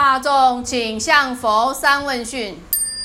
大众请向佛三问讯。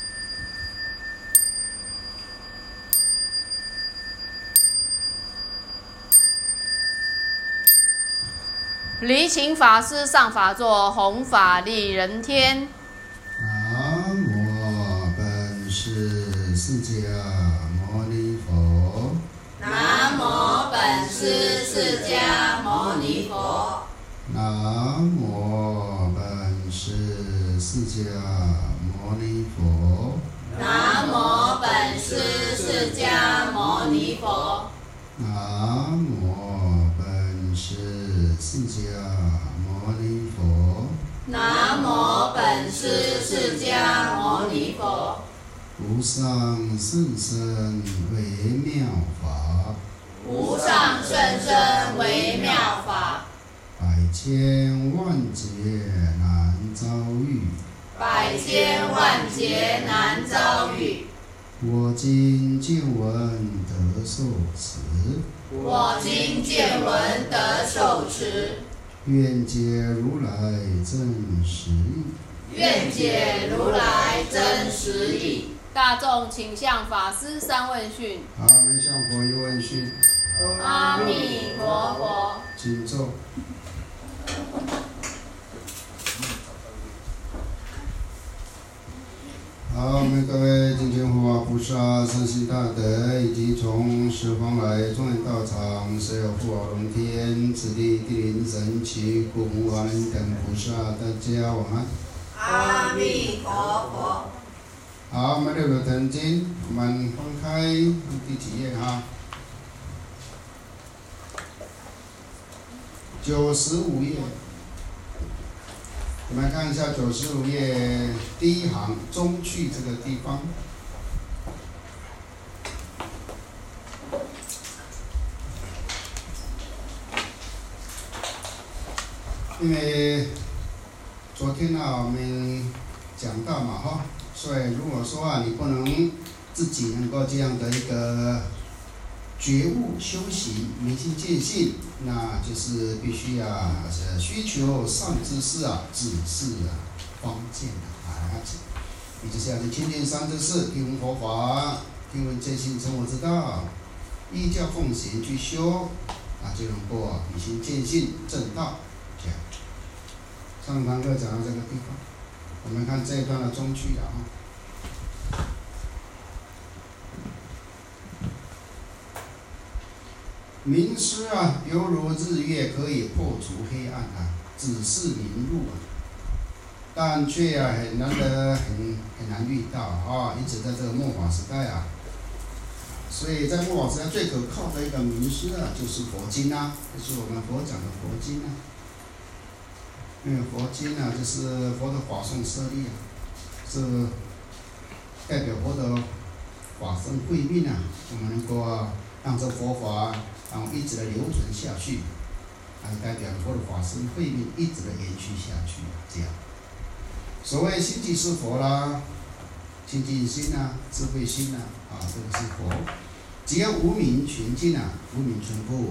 离情法师上法座，弘法利人天。 南无本师释迦牟尼佛。 南无本师释迦牟尼佛。 南无本师释迦牟尼佛。 南无本师释迦牟尼佛。 南无本师释迦牟尼佛。 南无本师释迦牟尼佛。 无上甚深微妙法， 无上甚深微妙法， 百千万劫难遭遇， 百千万劫难遭遇。 我今见闻得受持， 我今见闻得受持， 愿解如来真实义。 愿解如来真实义。 大众请向法师三问讯。 好，我们向佛一问讯。 阿弥陀佛。 请坐。好，我们各位敬天护法菩萨、善心大德，以及从十方来众人道场，所有护法龙天、此地地灵神奇、护法华人等菩萨，大家晚安。 阿弥陀佛。 好，我们六祖坛经，我们翻开第几页哈？95页。我们看一下95页第一行中去这个地方。因为昨天我们讲到嘛哈，所以如果说你不能自己能够这样的一个觉悟修行明心见性，那就是必须需求善知识指示方见也就是要去亲近善知识，听闻佛法，听闻见性成佛之道，依教奉行去修，就能够明心见性正道。这样，上堂课讲到这个地方，我们看这一段的中句明师犹如日月，可以破除黑暗指示明路但却很难遇到因此在这个末法时代所以在末法时代最可靠的一个明师就是佛经就是我们佛讲的佛经因为佛经就是佛的法颂舍利是代表佛的法身慧命我们能够让这佛法然后一直的流传下去，代表佛的法身慧命一直的延续下去这样。所谓心即是佛啦，清净心智慧心这个是佛。只要无明全尽无明全部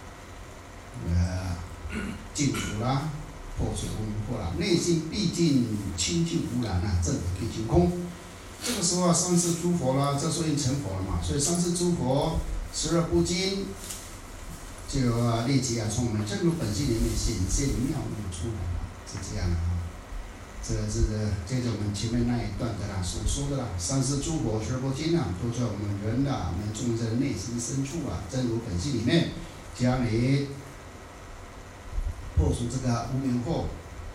净除啦，破除无明惑啦，内心毕竟清净无染正毕竟空。这个时候三世诸佛啦，这时候已经成佛了嘛，所以三世诸佛十二部经就立即从我们真如本性里面显现妙用出来是这样的这是接着我们前面那一段的所说的三世诸佛十二部经都在我们人我们众生的内心深处真如本性里面，只要你破除这个无明惑，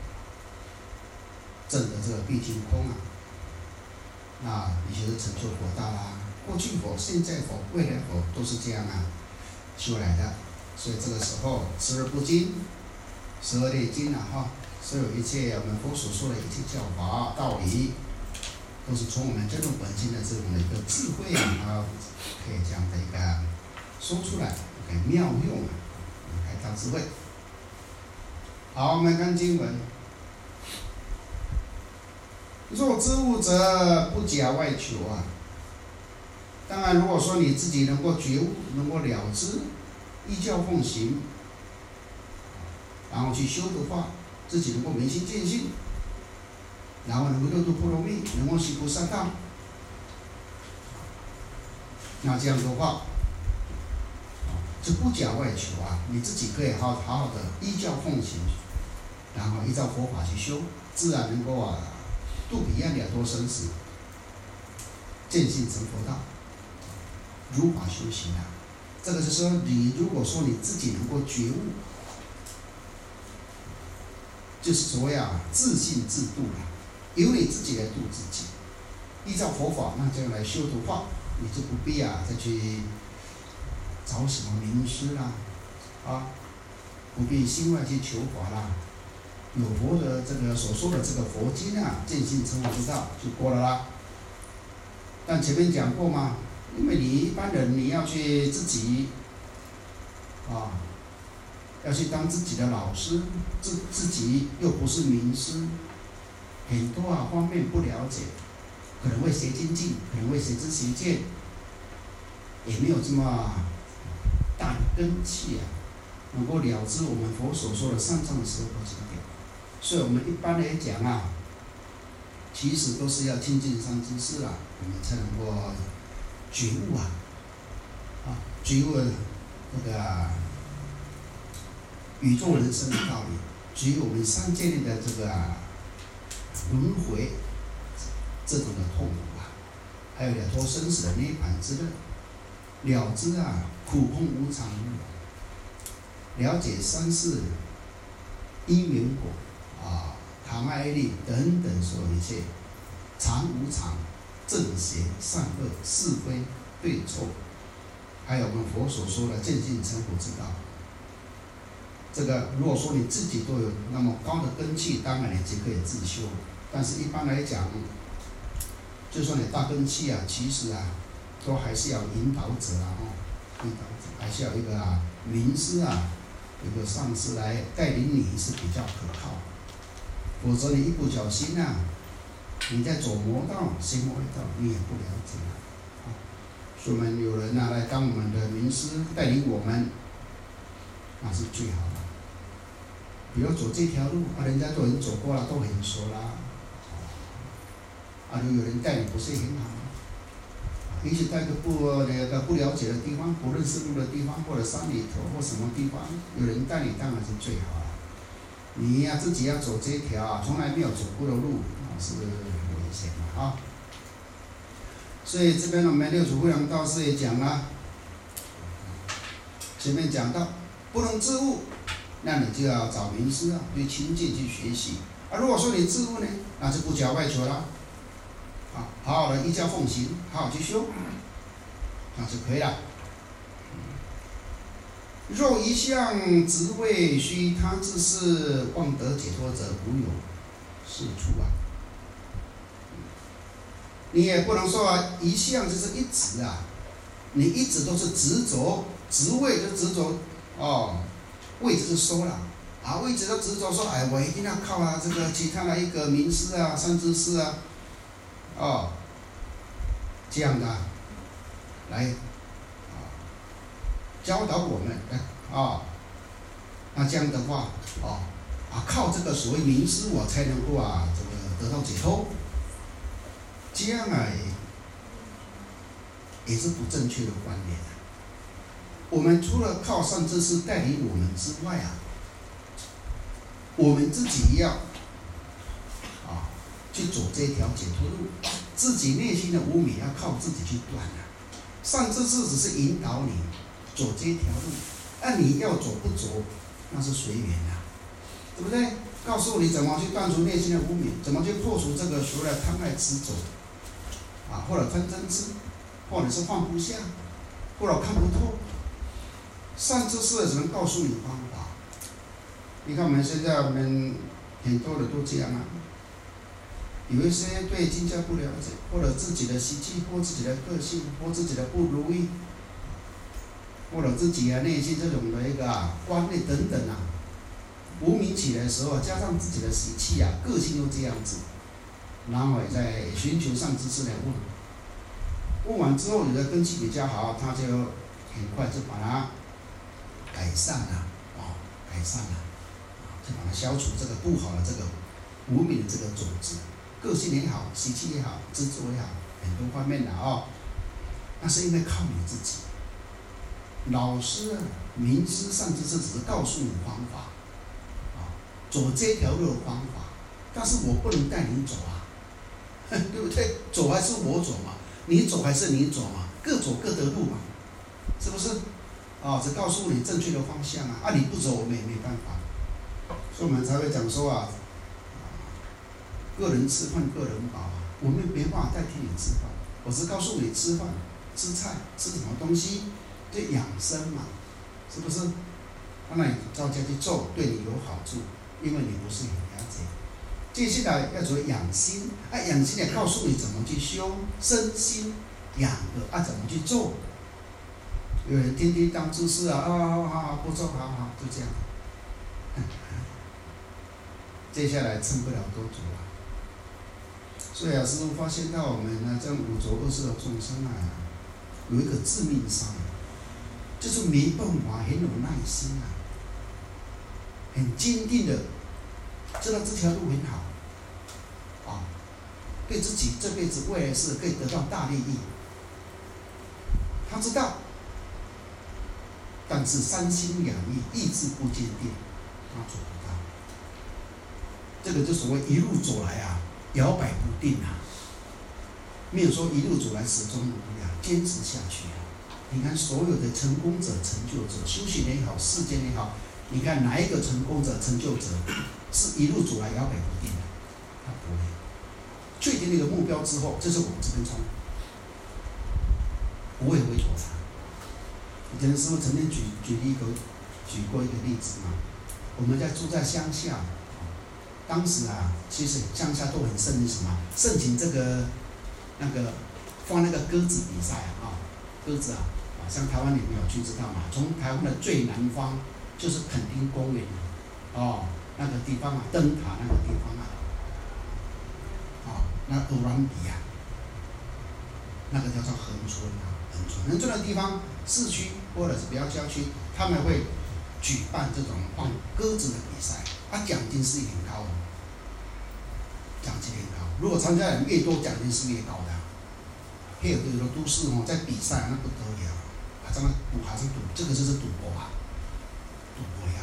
证的这个毕竟空那你就是成就佛道啦。过去佛、现在佛、未来佛都是这样修来的。所以这个时候，十二部经、12列经所有一切我们佛所说的一切教法道理，都是从我们真如本性的这种的一个智慧可以这样的一个说出来，可以妙用开大智慧。好，我们看经文。若知物者，不假外求当然，如果说你自己能够觉悟，能够了知，依教奉行，然后去修的话，自己能够明心见性， 然后能够六度波罗蜜，能够行菩萨道。那这样的话，就不假外求啊，你自己可以好好的依教奉行，然后依照佛法去修，自然能够度彼岸了脱生死，见性成佛道，如法修行啊。这个就是说，你如果说你自己能够觉悟，就是所谓自信自度了，由你自己来度自己，依照佛法那这样来修的话，你就不必再去找什么名师啦，不必心外去求法啦，有佛的这个所说的这个佛经见性成佛之道就过了啦。但前面讲过嘛，因为你一般人你要去自己要去当自己的老师，自己又不是名师，很多方面不了解，可能会学精进，可能会学知学见，也没有这么大的根器能够了知我们佛所说的上乘十佛经典。所以我们一般来讲其实都是要亲近善知识我们才能够觉悟觉悟这个宇宙人生的道理，觉悟我们三界内的这个轮回这种的痛苦还有了脱生死的涅槃之乐，了知苦空无常，了解三世因缘果唐爱力等等所有一切常无常、正邪、善恶、是非、对错，还有我们佛所说的见性成佛之道。这个如果说你自己都有那么高的根器，当然你就可以自修。但是一般来讲，就算你大根器其实都还是要引导者引导者还是要一个名师一个上师来带领你是比较可靠。否则你一不小心你在走魔道、行魔道，你也不了解所以我们有人来当我们的名师，带领我们，那是最好的。比如走这条路人家都已经走过了，都很熟啦。如果有人带你不是很好也许在一个不了解的地方、不认识路的地方，或者山里头或什么地方，有人带你当然是最好了。你自己要走这条从来没有走过的路是危险的所以这边我们六祖慧能大师也讲了，前面讲到不能自悟，那你就要找名师去亲近去学习如果说你自悟呢，那就不假外求了好好的依教奉行，好好去修，那就可以了。若一向直为须他自是望得解脱者，无有是处你也不能说一向就是一直你一直都是执着，执位就执着位就是收了位置都执着说我一定要靠这个其他的一个名师善知识这样的来教导我们那这样的话靠这个所谓名师我才能够这个得到解脱，这样也是不正确的观念我们除了靠善知识带领我们之外我们自己要去走这条解脱路，自己内心的无明要靠自己去断善知识只是引导你走这条路，你要走不走那是随缘对不对？告诉你怎么去断除内心的无明，怎么去破除这个所谓的贪爱执着或者贪嗔痴，或者是放不下，或者看不透，善知识只能告诉你方法。你看我们现在很多的都这样有一些对经教不了解，或者自己的习气，或自己的个性，或自己的不如意，或者自己内心这种的一个观念等等无明起来的时候加上自己的习气个性又这样子，然后再寻求善知识来问完之后，有的根基比较好，他就很快就把它改善了就把它消除这个不好的这个无明的这个种子个性也好，习气也好，执着也好，很多方面的哦。那是因为靠你自己。老师啊，明知上知识只是告诉你方法，走这条路的方法，但是我不能带你走啊，对不对？走还是我走嘛，你走还是你走嘛，各走各的路嘛，是不是？只告诉你正确的方向啊，你不走我们也没办法，所以我们才会讲说啊，个人吃饭个人饱啊，我们没办法代替你吃饭，我只告诉你吃饭、吃菜、吃什么东西，就养生嘛，是不是？那你照家去做，对你有好处，因为你不是很了解。接下来要做养心，养心也告诉你怎么去修身心，养的怎么去做。有人天天当知识不做，好，就这样。接下来撑不了多久了。所以师父发现到我们呢，这样五浊恶世的众生啊，有一个致命伤，就是没办法很有耐心啊，很坚定的知道这条路很好，对自己这辈子未来是可以得到大利益。他知道，但是三心两意，意志不坚定，他做不到。这个就所谓一路走来啊，摇摆不定啊，没有说一路走来始终如一啊，坚持下去啊。你看所有的成功者、成就者，修行也好，世间也好，你看哪一个成功者、成就者是一路走来摇摆不定的？他不会。确定那个目标之后，这是往这边冲，不会回头他。以前师父曾经举过一个例子嘛，我们住在乡下，当时啊，其实乡下都很盛行什么？盛行这个放那个鸽子比赛鸽子像台湾你们有去知道吗？从台湾的最南方就是垦丁公园那个地方灯塔那个地方那欧兰比那个叫做恒春恒春的地方，市区或者是比较郊区，他们会举办这种放鸽子的比赛，奖金是很高的，奖金很高。如果参加人越多，奖金是越高的。还有的都市在比赛那不得了，这么赌还是赌，这个就是赌博赌博呀。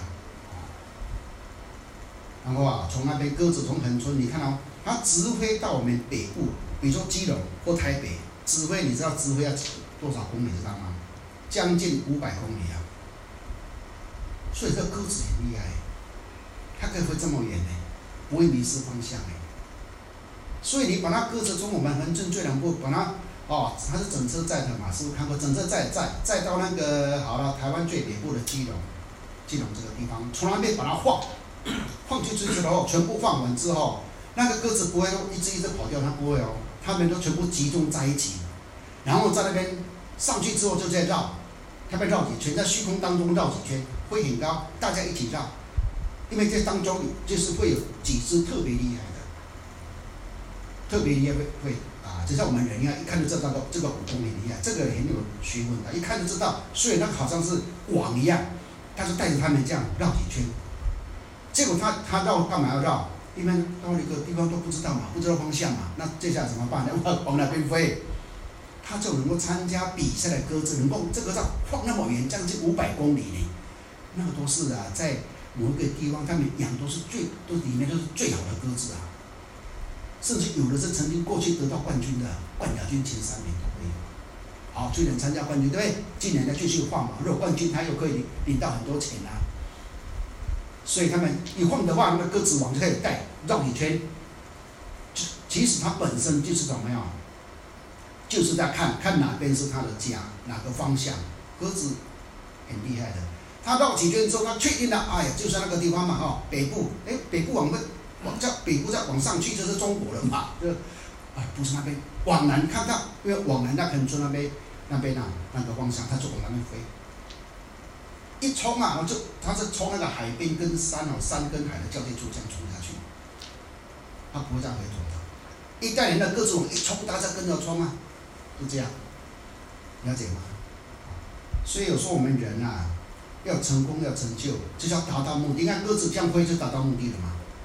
然后从那边鸽子从恒春，你看它直飞到我们北部，比如说基隆或台北，直飞你知道直飞要多少公里知道吗？将近500公里啊！所以这个鸽子很厉害，它可以飞这么远不会迷失方向所以你把它鸽子从我们恒春最南部把它它是整车载的嘛，是不是看过？整车载到那个好了，台湾最北部的基隆这个地方，从那边把它放去之后，全部放完之后，那个鸽子不会一只跑掉，它不会它们都全部集中在一起，然后在那边上去之后就在绕，它被绕几圈，在虚空当中绕几圈，会很高，大家一起绕，因为这当中就是会有几只特别厉害的，特别厉害会就像我们人一样，一看就知道这个武功很厉害，这个很有学问的，一看就知道。所以那个好像是网一样，他就带着他们这样绕几圈。结果他绕干嘛要绕？因为到一个地方都不知道嘛，不知道方向嘛，那接下来怎么办呢？往哪边飞？他就能够参加比赛的鸽子，能够这个放那么远，将近500公里呢，那个都是在某一个地方，他们养都里面都是最好的鸽子甚至有的是曾经过去得到冠军的，冠亚军前3名都会有。去年参加冠军，对不对？今年再继续放嘛，如果冠军他又可以领到很多钱所以他们一放的话，那个鸽子网就可以带绕几圈。其实它本身就是怎么样？就是在看哪边是它的家，哪个方向。鸽子很厉害的，它绕几圈之后，它确定了，就是那个地方嘛，北部，北部北部再往上去就是中国了嘛，不是那边，往南看到，因为往南那恒春那边那个方向，它就往那边飞。一冲它是冲那个海边跟山跟海的交界处这样冲下去，它不会再回头的。一旦你的鸽子往一冲，大家跟着冲就这样，了解吗？所以有时候我们人要成功要成就，就是要达到目的。你看鸽子这样飞就达到目的了嘛。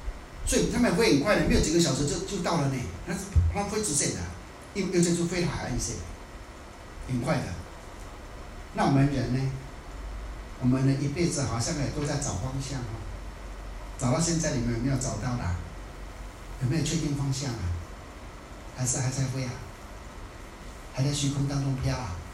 所以他们飞很快的，没有几个小时就到了呢。它飞直线的，有些就飞海岸线，很快的。那我们人呢？我们的一辈子好像也都在找方向哦，找到现在你们有没有找到啦？有没有确定方向啊？还是还在飞啊？还在虚空当中飘啊？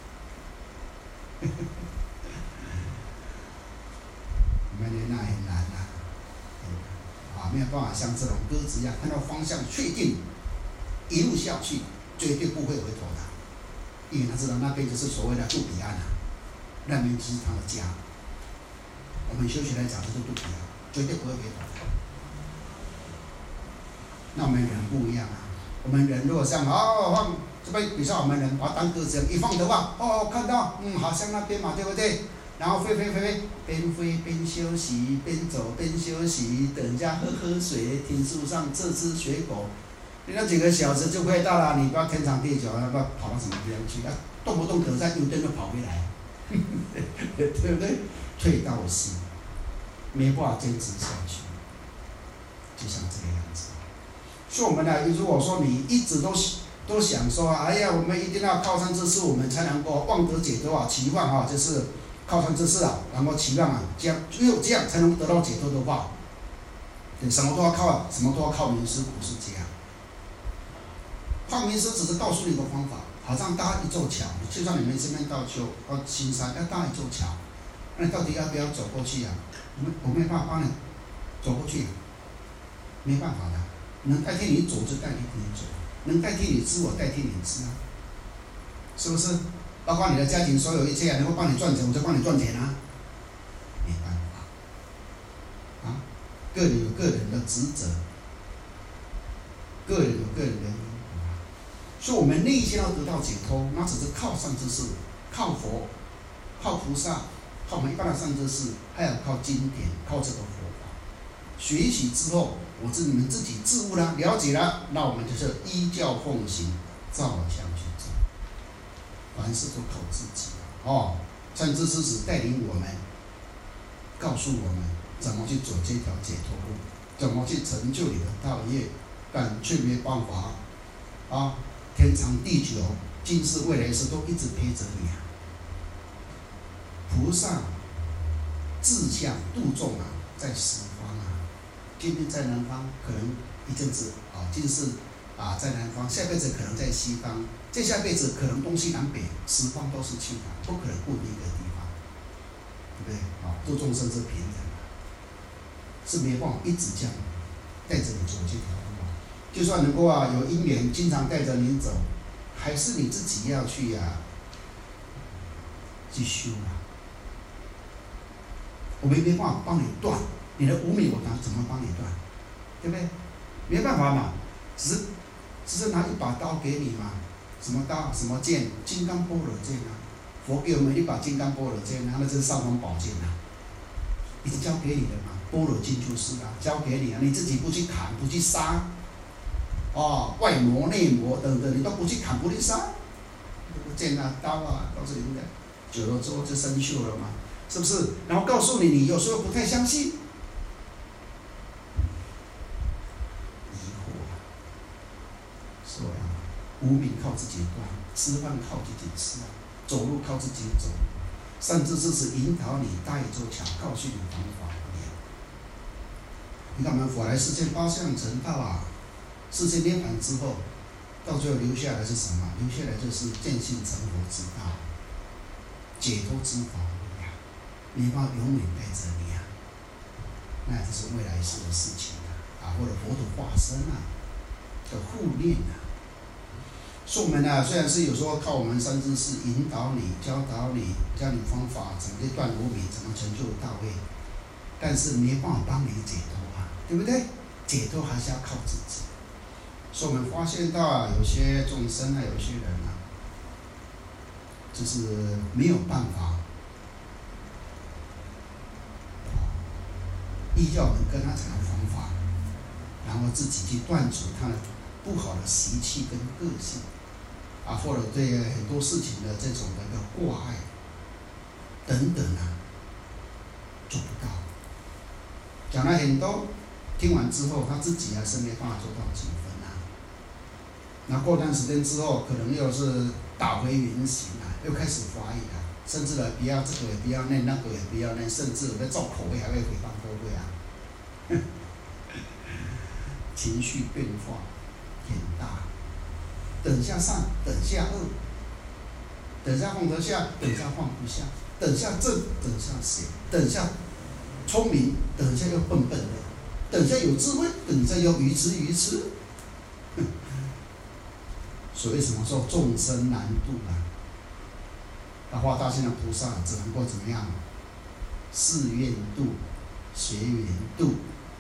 我们人那很难啊，没有办法像这种鸽子一样看到方向确定，一路下去，绝对不会回头的，因为他知道那边就是所谓的杜比岸啊，那边就是他的家。我们修学来讲就是杜比岸，绝对不会回头的。那我们人不一样啊，我们人如果像放这边，比如说我们人把它当鸽子一放的话，看到好像那边嘛，对不对？然后飞，边飞边休息，边走边休息，等人家喝水，听树上吃水果，你那几个小时就快到了，你不要天长地久，要不要跑到什么地方去？动不动等下油灯就跑回来，对不对？退到心，没办法坚持下去，就像这个样子。所以我们呢，如果说你一直都想说，哎呀，我们一定要靠山之事，我们才能够望得解脱啊，期望啊，就是靠山之事啊，然后期望啊，只有这样才能得到解脱的话，对，什么都要靠名师，不是这样。靠名师只是告诉你一个方法，好像搭一座桥，就算你们这边到新山要搭一座桥，那你到底要不要走过去啊？我没办法帮你走过去，没办法的。能代替你走就代替你走，能代替你吃我代替你吃啊，是不是？包括你的家庭所有一切能够帮你赚钱，我就帮你赚钱啊，没办法啊。个人有个人的职责，个人有个人的因果啊。所以我们内心要得到解脱，那只是靠上知识，靠佛，靠菩萨，靠我们一般的上知识，还要靠经典，靠这个佛法。学习之后，你们自己自悟了，了解了，那我们就是依教奉行，照相去做。凡事都靠自己上知识只带领我们，告诉我们怎么去走这条解脱路，怎么去成就你的道业，但却没办法天长地久，今世未来世都一直陪着你啊。菩萨志向度众在十方啊。今天在南方，可能一阵子今世在南方，下辈子可能在西方，再下辈子可能东西南北十方都是去的，不可能固定一个地方，对不对？度众生是平等的，是没办法一直这样带着你走这条路就算能够有因缘，经常带着你走，还是你自己要去去修我们没办法帮你断。你的无明我怎么帮你断，对不对？没办法嘛，只是拿一把刀给你嘛，什么刀什么剑，金刚般若剑佛给我们一把金刚般若剑那就是尚方宝剑已经交给你了嘛，般若经就是交给你你自己不去砍不去杀外魔内魔等等你都不去砍不去杀，剑刀到这里面久了之后就生锈了嘛，是不是？然后告诉你有时候不太相信。无明靠自己断，吃饭靠自己吃走路靠自己走，善知识是引导你搭一座桥，告诉你方法。你看我们佛来世间八相成道世间涅槃之后，到最后留下来是什么？留下来就是见性成佛之道，解脱之法没办法永远带着你那也是未来世的事情或者佛陀化身的护念所以我们虽然是有时候靠我们三知识引导你、教导你、教你方法，怎么去断无明，怎么成就道业，但是没办法帮你解脱对不对？解脱还是要靠自己。所以我们发现到有些众生有些人就是没有办法依照我们跟他讲的方法，然后自己去断除他的不好的习气跟个性或者对很多事情的这种的一个挂碍等等做不到。讲了很多， 听完之后，他自己还是没办法做到几分啊。那过段时间之后，可能又是打回原形啊，又开始怀疑啊，甚至呢，不要这个也不要那，那个也不要那，甚至有的重口味还会诽谤各位啊。情绪变化很大，等下善，等下恶，等下放得下，等下放不下，等下正，等下邪，等下聪明，等下又笨笨的，等下有智慧，等下又愚痴愚痴。所以什么说众生难度啊？那化大仙的菩萨只能够怎么样？誓愿度，随缘度，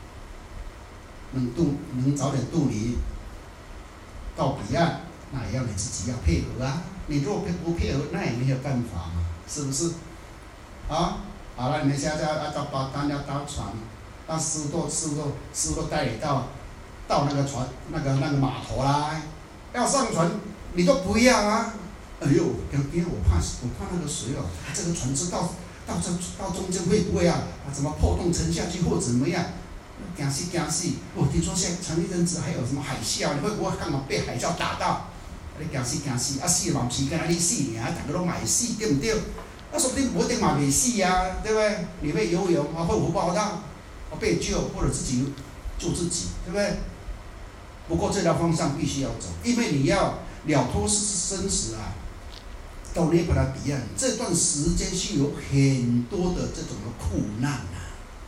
能早点渡你到彼岸，那也要你自己要配合啊。你如果不配合，那也没有办法嘛，是不是？啊，好了，你们现在要把单要搭船，那师傅都带你到那个船那个码头啦，要上船你都不要啊！哎呦，因为我怕那个水哦，这个船只到中间会不会啊怎么破洞沉下去或怎么样？惊死！我听说现在前一阵子还有什么海啸，你会不会刚好被海啸打到？你惊死！啊死嘛不是跟你死尔，大家都买死，对不对？那说不定我一定嘛没死啊，对不对？你会游泳啊，会不报道，被救或者自己救自己，对不对？不过这条方向必须要走，因为你要了脱生死啊，到涅槃的彼岸，这段时间是有很多的这种的苦难啊。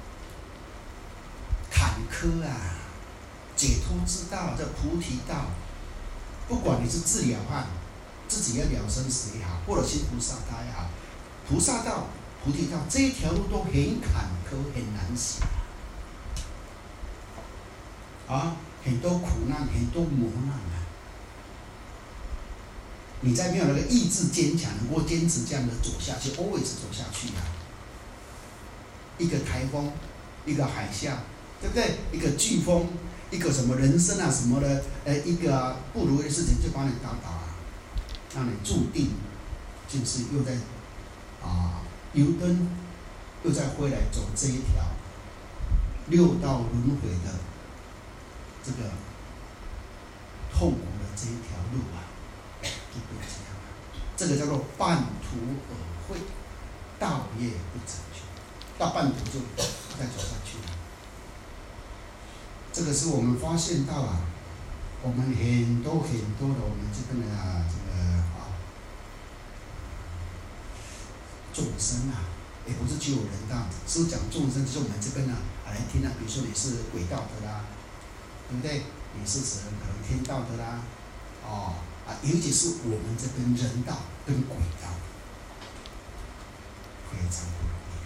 坎坷啊，解脱之道，这菩提道，不管你是自了汉，自己要了生死也好，或者是菩萨道也好，菩萨道、菩提道这一条路都很坎坷，很难行啊，很多苦难，很多磨难啊。你在没有那个意志坚强，能够坚持这样的走下去 ，always 走下去啊。一个台风，一个海啸。对不对？一个飓风，一个什么人生啊什么的，一个不如意的事情就把你打倒啊，让你注定就是又在油灯，又再回来走这一条六道轮回的这个痛苦的这一条路啊，就不这样了。这个叫做半途而废，道业不成就，到半途就再走下去了。这个是我们发现到啊，我们很多的我们这边的众生啊，也不是只有人道，是讲众生，就是我们这边啊来听啊，比如说你是鬼道的啦，对不对？你是可能天道的啦，尤其是我们这边人道跟鬼道，非常不容易。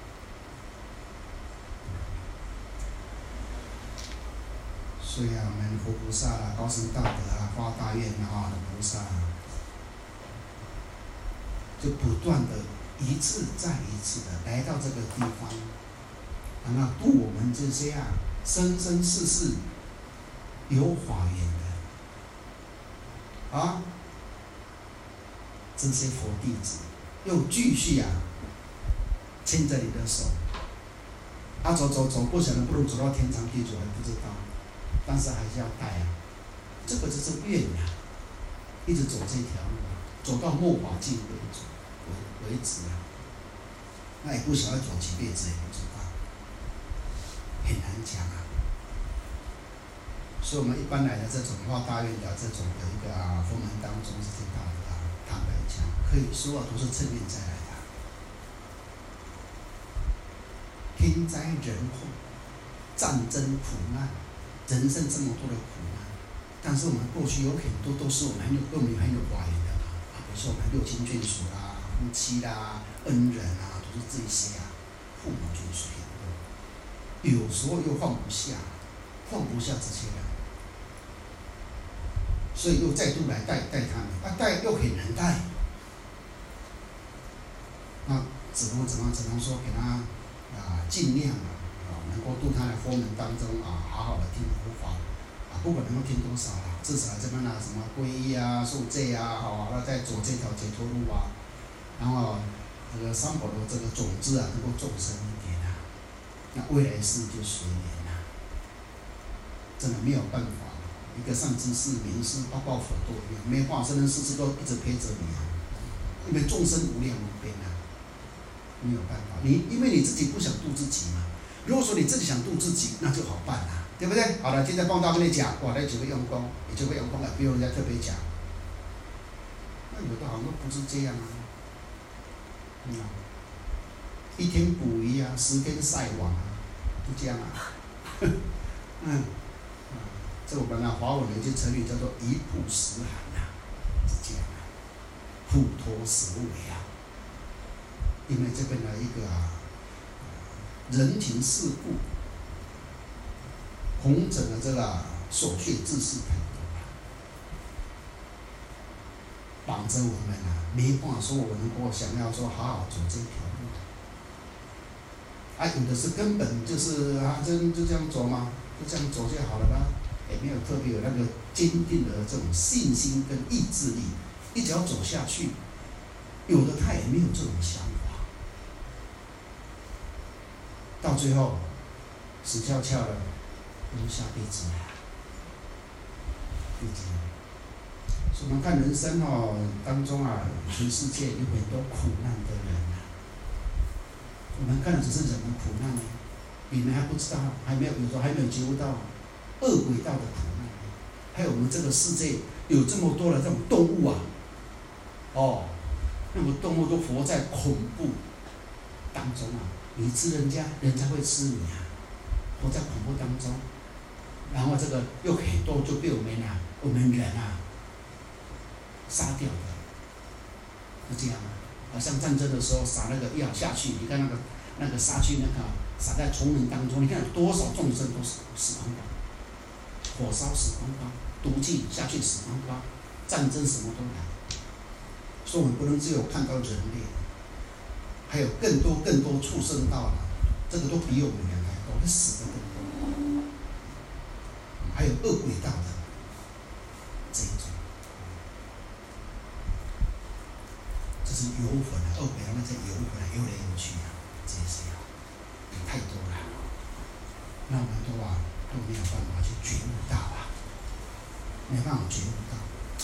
所以啊，我们佛菩萨啦、高僧大德啊、发大愿啊的菩萨，就不断的一次再一次的来到这个地方，然后度我们这些啊生生世世有法缘的这些佛弟子，又继续啊牵着你的手，走，不晓得不如走到天长地久还不知道。但是还是要带啊，这个就是愿啊，一直走这条路啊，走到末法尽为止啊。那也不晓得走几辈子也不知道，很难讲啊。所以我们一般来的这种发大愿的这种的一个佛门当中，这些大德啊，坦白讲，可以说都是趁愿再来的。天灾人祸、战争苦难。人生这么多的苦难，但是我们过去有很多都是我们跟我们很有法缘的比如说我们六亲眷属啦、夫妻啦、恩人啊，都是这些父母眷属很多，有时候又放不下这些人，所以又再度来带他们，带又很难带，那只能说给他尽量能够度他的佛门当中好好的听佛法不管能够听多少啦，至少这边什么皈依啊、受戒啊，再走这条解脱路啊，然后这个三宝的这个种子能够种深一点那未来世就随缘真的没有办法。一个善知识、名师，包括佛都一样，没有办法，生生世世都一直陪着你啊，因为众生无量无边啊，没有办法。因为你自己不想度自己嘛。如果说你自己想度自己，那就好办啦，对不对？好了，今天帮大家跟你讲，哇，那就会用功，你就会用功了，不用人家特别讲。那有的好像不是这样啊，一天捕鱼啊，10天晒网啊，就这样啊，这我们华文有一句成语叫做一曝十寒啊，是这样啊，虎头蛇尾啊。因为这边的一个人情世故，红尘的这个琐碎知识很多绑着我们啊，没办法说我能够想要说好好走这条路。有的是根本就是就这样走嘛，就这样走就好了啦，也没有特别有那个坚定的这种信心跟意志力，一直要走下去。有的他也没有这种想法，到最后死翘翘了，就下辈子了。所以我们看人生当中啊，全世界有很多苦难的人啊。我们看的只是人的苦难呢，你们还不知道，有时候还没有觉悟到恶鬼道的苦难。还有我们这个世界有这么多的这种动物啊，那么动物都活在恐怖当中啊！你吃人家，人家会吃你啊，活在恐怖当中。然后这个又很多就被我们人啊杀掉的，是这样啊。好像战争的时候撒那个药下去，你看那个杀去撒在丛林当中，你看有多少众生都死光光，火烧死光光，毒气下去死光光，战争什么都来。所以我们不能只有看到人类，还有更多畜生道了，这个都比我们人还多，会死的更多。还有恶鬼道的这一种，这是游魂啊，恶鬼道那些游魂啊，游来游去啊，这些太多了，那我们都没有办法去觉悟到啊，没办法觉悟到。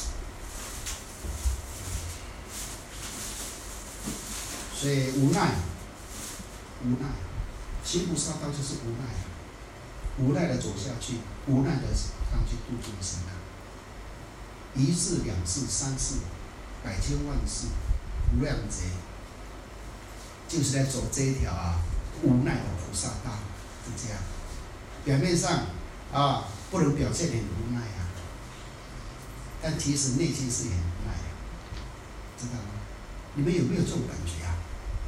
所以无奈，行菩萨道就是无奈，无奈的走下去，无奈的上去度众生啊。一世、两世、三世，百千万世，无量劫，就是在走这一条无奈的菩萨道，是这样。表面上不能表现很无奈啊，但其实内心是很无奈的，知道吗？你们有没有这种感觉啊？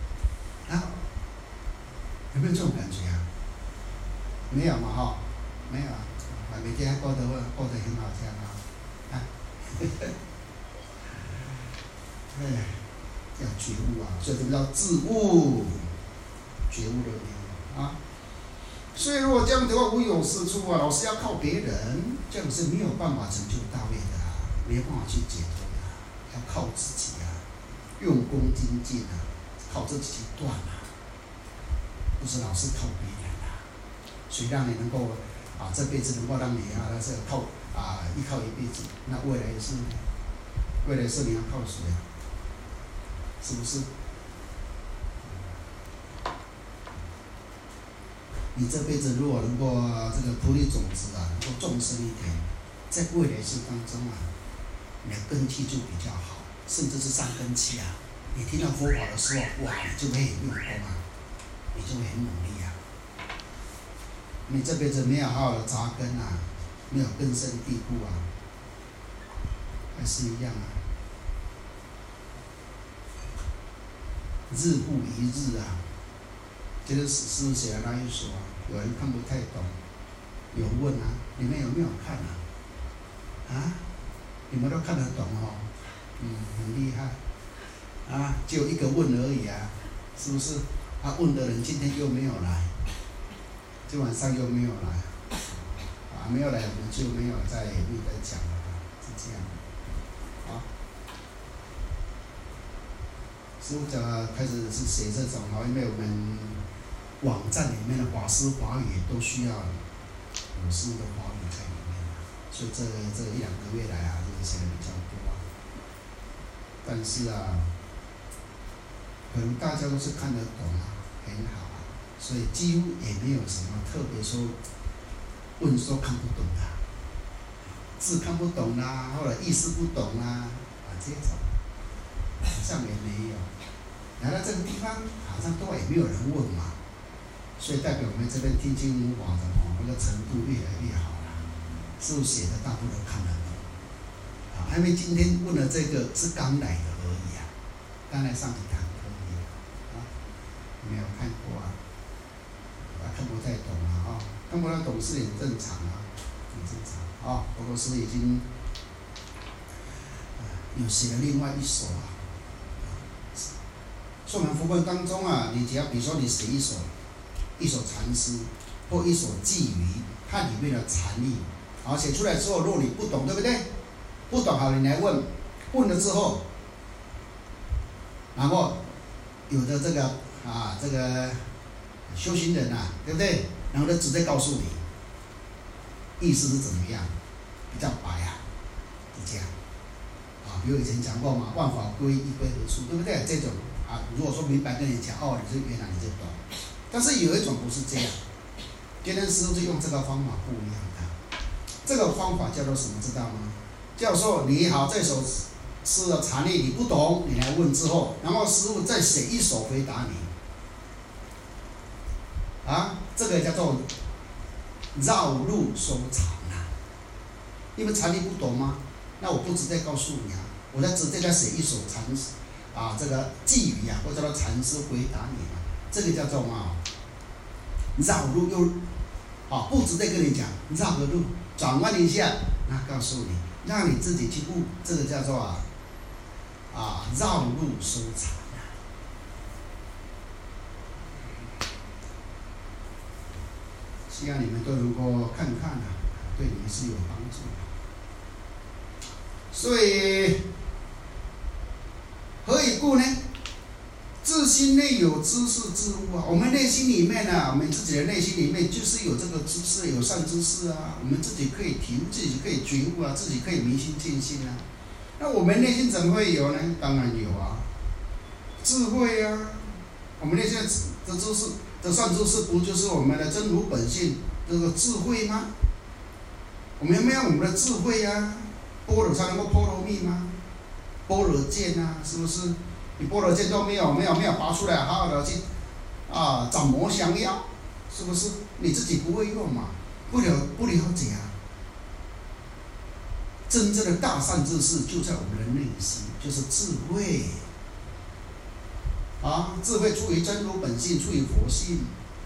有没有这种感觉啊？没有嘛没有啊，每天过得很好这样要觉悟啊，所以这个叫自悟，觉悟的念啊。所以如果这样的话无有是处啊，老是要靠别人，这样是没有办法成就大业的没有办法去解脱的要靠自己用功精进靠自己去断不是老是靠别人谁让你能够这辈子能够让你那是靠依靠一辈子，那未来是你要靠谁是不是？你这辈子如果能够这个菩提种子能够种深一点，在未来世当中你的根基就比较好，甚至是上根器你听到佛法的时候，哇，你就会很用功你就会很努力你这辈子没有好好的扎根没有根深蒂固还是一样日复一日这个史诗写的那一首有人看不太懂，有问你们有没有看你们都看得懂很厉害只有一个问而已是不是？问的人今天又没有来，今晚上又没有来没有来我们就没有再讲了是这样师父开始是写这种因为我们网站里面的法师法语都需要有师的法语才所以这1、2个月来啊，这个写的比较多啊。但是啊，可能大家都是看得懂啊，很好啊，所以几乎也没有什么特别说问说看不懂的，字看不懂啦，或者意思不懂啦，这种好像也没有。来到这个地方，好像都也没有人问嘛，所以代表我们这边听经闻法的那个程度越来越好了，是不是写的大部分都看得懂？因为今天问的这个是刚来的而已啊，刚来上几堂课而已啊，没有看过啊，看不太懂啊，看不太懂是很正常啊，很正常啊。不过是已经有写了另外一首啊，说我们佛本当中啊，你只要比如说你写一首禅诗或一首偈语，它里面的禅意，好写出来之后，如果你不懂，对不对？不懂好，你来问，问了之后，然后有的这个修行人啊，对不对？然后他直接告诉你，意思是怎么样，比较白啊，是这样。比如以前讲过嘛，万法归一，归何处，对不对？这种如果说明白跟你讲，原来你就懂。但是有一种不是这样，今天师父就用这个方法不一样的。这个方法叫做什么？知道吗？叫做你好，这首诗的禅意你不懂，你来问之后，然后师父再写一首回答你。这个叫做绕路收禅啊。因为禅意不懂吗？那我不直接告诉你啊，我再直接再写一首禅诗这个偈语啊，或者说禅诗回答你啊，这个叫做绕路又不直接跟你讲，绕个路，转弯一下，那告诉你，让你自己去悟，这个叫做绕路收禅啊。希望你们都能够看看啊，对你们是有帮助的。所以何以故呢？自心内有知识之物啊！我们内心里面我们自己的内心里面就是有这个知识，有善知识啊，我们自己可以体悟，自己可以觉悟啊，自己可以明心见性啊。那我们内心怎么会有呢？当然有啊，智慧啊！我们内心的知识的善知识，不就是我们的真如本性这个智慧吗？我们有没有我们的智慧啊？般若才能够波罗蜜吗？般若剑啊，是不是？你般若剑都没有拔出来，好好的去斩魔降妖，是不是？你自己不会用嘛，不了解啊。真正的大善知识就在我们的内心，就是智慧智慧出于真如本性，出于佛性。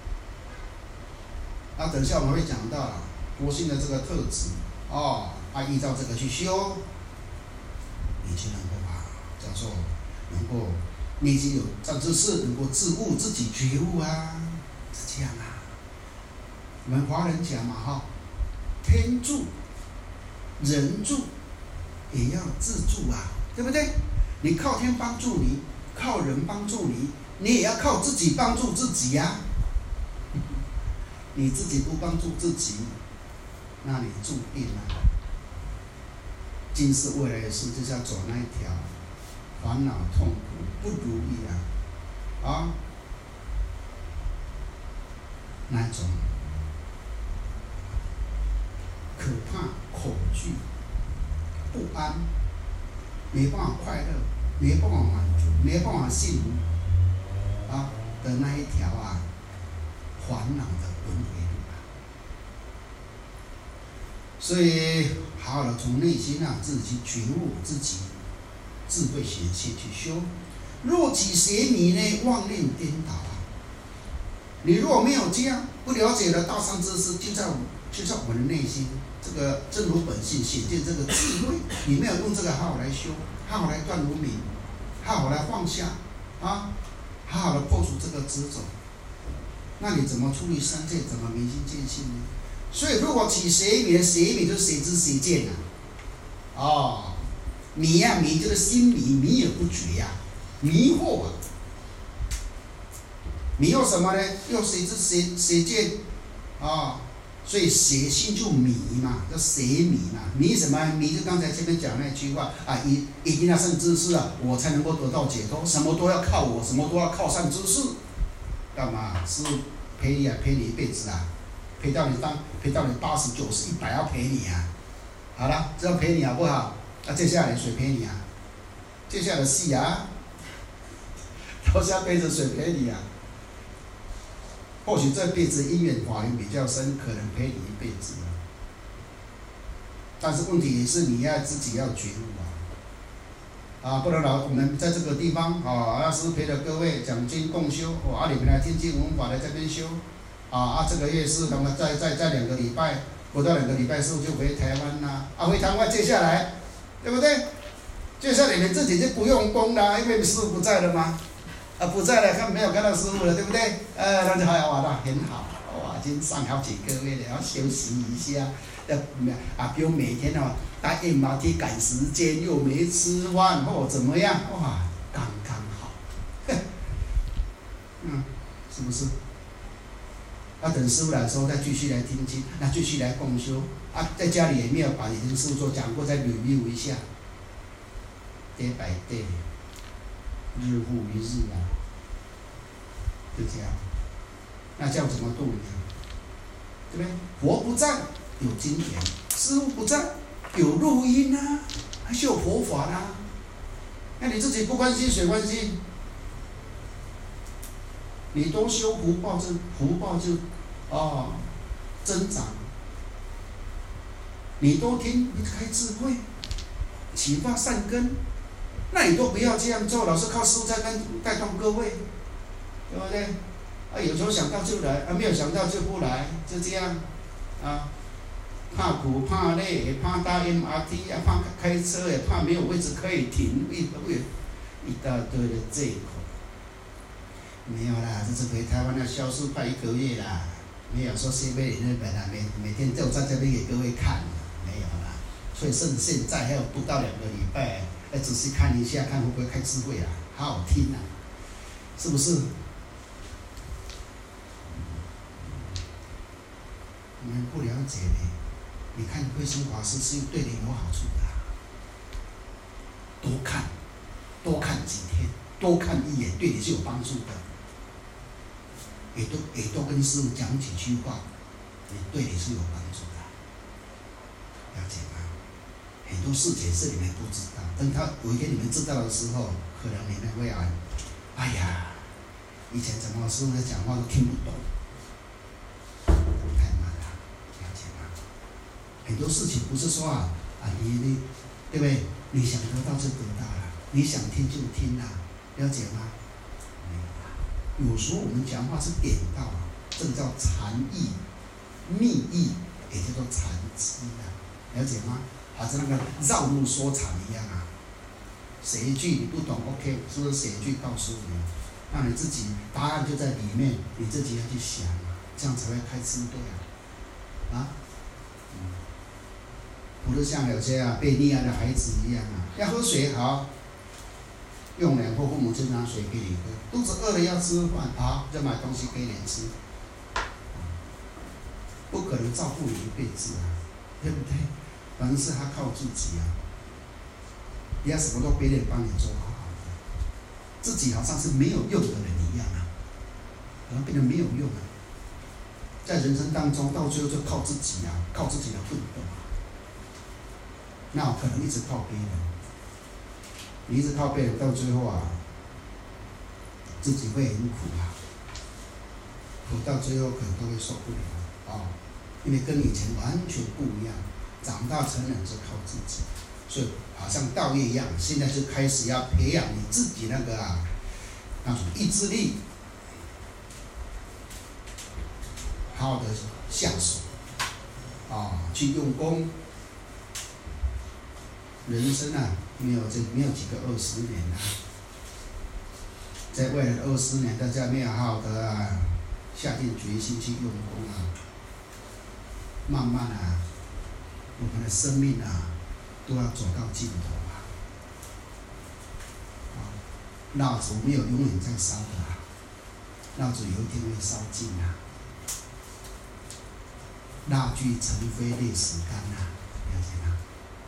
等一下我们会讲到佛性的这个特质依照这个去修，你就能够叫做能够内心有善知识，能够自悟，自己觉悟啊，是这样啊。我们华人讲嘛天助人助也要自助啊，对不对？你靠天帮助你，靠人帮助你，你也要靠自己帮助自己呀。你自己不帮助自己，那你注定今世未来的事就是要走那一条烦恼痛苦不如意那一种可怕、恐惧、不安，没办法快乐，没办法满足，没办法幸福的那一条烦恼的轮回路所以好好的从内心自己觉悟，自己智慧显现去修。若起邪迷呢，妄念颠倒你如果没有这样不了解的大善知识，就在我们的内心，这个真如本性显现这个智慧，你没有用这个好好来修，好好来断无明，好好来放下好好的破除这个执着，那你怎么出离三界，怎么明心见性呢？所以如果起邪迷，邪迷就是邪知邪见迷迷就是心迷而不觉迷惑迷惑什么呢？又邪知邪见所以邪心就迷嘛，叫邪迷嘛。迷什么？迷就刚才前面讲那句话啊，一定要善知识啊，我才能够得到解脱。什么都要靠我，什么都要靠善知识。干嘛？是陪你啊，陪你一辈子啊，陪到你80、90、100要陪你啊。好了，这要陪你好不好？那接下来谁陪你啊？接下来戏啊，都是要背着谁陪你啊？或许这辈子因缘法缘比较深，可能陪你一辈子啊。但是问题也是你要自己要觉悟啊！不能我们在这个地方啊，师陪着各位讲经共修，你们来听经闻法来这边修这个月是，那么再2个礼拜，不到2个礼拜师傅就回台湾啦。回台湾接下来，对不对？接下来你们自己就不用攻了，因为师傅不在了嘛。不在了，没有看到师傅了，对不对？那就好了，很好。哇，已经上好几个月了，要休息一下。不用每天搭 MRT 赶时间，又没吃饭，怎么样？哇，刚刚好。是不是？等师傅来的时候再继续来听经，那继续来共修。在家里也没有把以前师傅讲过，再 review 一下。day by day， 日复一日啊，就这样。那这样怎么度呢？对不对？佛不在，有经典；师父不在，有录音啊，还是有佛法啊。那你自己不关心，谁关心？你多修福报就增长。你多听，你开智慧，启发善根。那你都不要这样做，老是靠师父在带动各位，对不对？有时候想到就来，没有想到就不来，就这样怕苦怕累，也怕搭 MRT 怕开车，也怕没有位置可以停，一大堆的借口。没有啦，这次回台湾要消失快1个月啦，没有说先飞日本啦，每天都在这边给各位看，没有啦。所以甚至现在还有不到2个礼拜，要仔细看一下，看会不会开智慧啦，好好听啊，是不是？你们不了解呢，你看慧生法师是对你有好处的多看几天，多看一眼，对你是有帮助的。也多跟师父讲几句话，对你是有帮助的，了解吗？很多事情是你们不知道，等有一天你们知道的时候，可能你们会哎呀，以前怎么师父在讲话都听不懂。很多事情不是说你对不对？你想得到就得到了，你想听就听了，了解吗？没有有时候我们讲话是点到这个叫禅意、密意，也叫做禅机了解吗？好像那个绕路说禅一样写一句你不懂 ，OK， 是不是写一句告诉你？让你自己答案就在里面，你自己要去想这样才会开智慧不是像有些被溺爱的孩子一样要喝水好，用2或父母就拿水给你喝，肚子饿了要吃饭好，就买东西给你吃，不可能照顾你一辈子对不对？反正是他靠自己不要什么都别人帮你做好好的，自己好像是没有用的人一样好像变得没有用在人生当中到最后就靠自己靠自己的奋斗那可能一直靠别人，你一直靠别人，到最后自己会很苦苦到最后可能都会受不了因为跟以前完全不一样，长大成人是靠自己，所以好像道业一样，现在就开始要培养你自己那种意志力，好好的下手去用功。人生没有几个20年在未来的20年，大家没有好好的下定决心去用功慢慢我们的生命都要走到尽头蜡烛没有永远在烧的蜡烛有一天会烧尽蜡炬成灰泪始干呐，了解吗？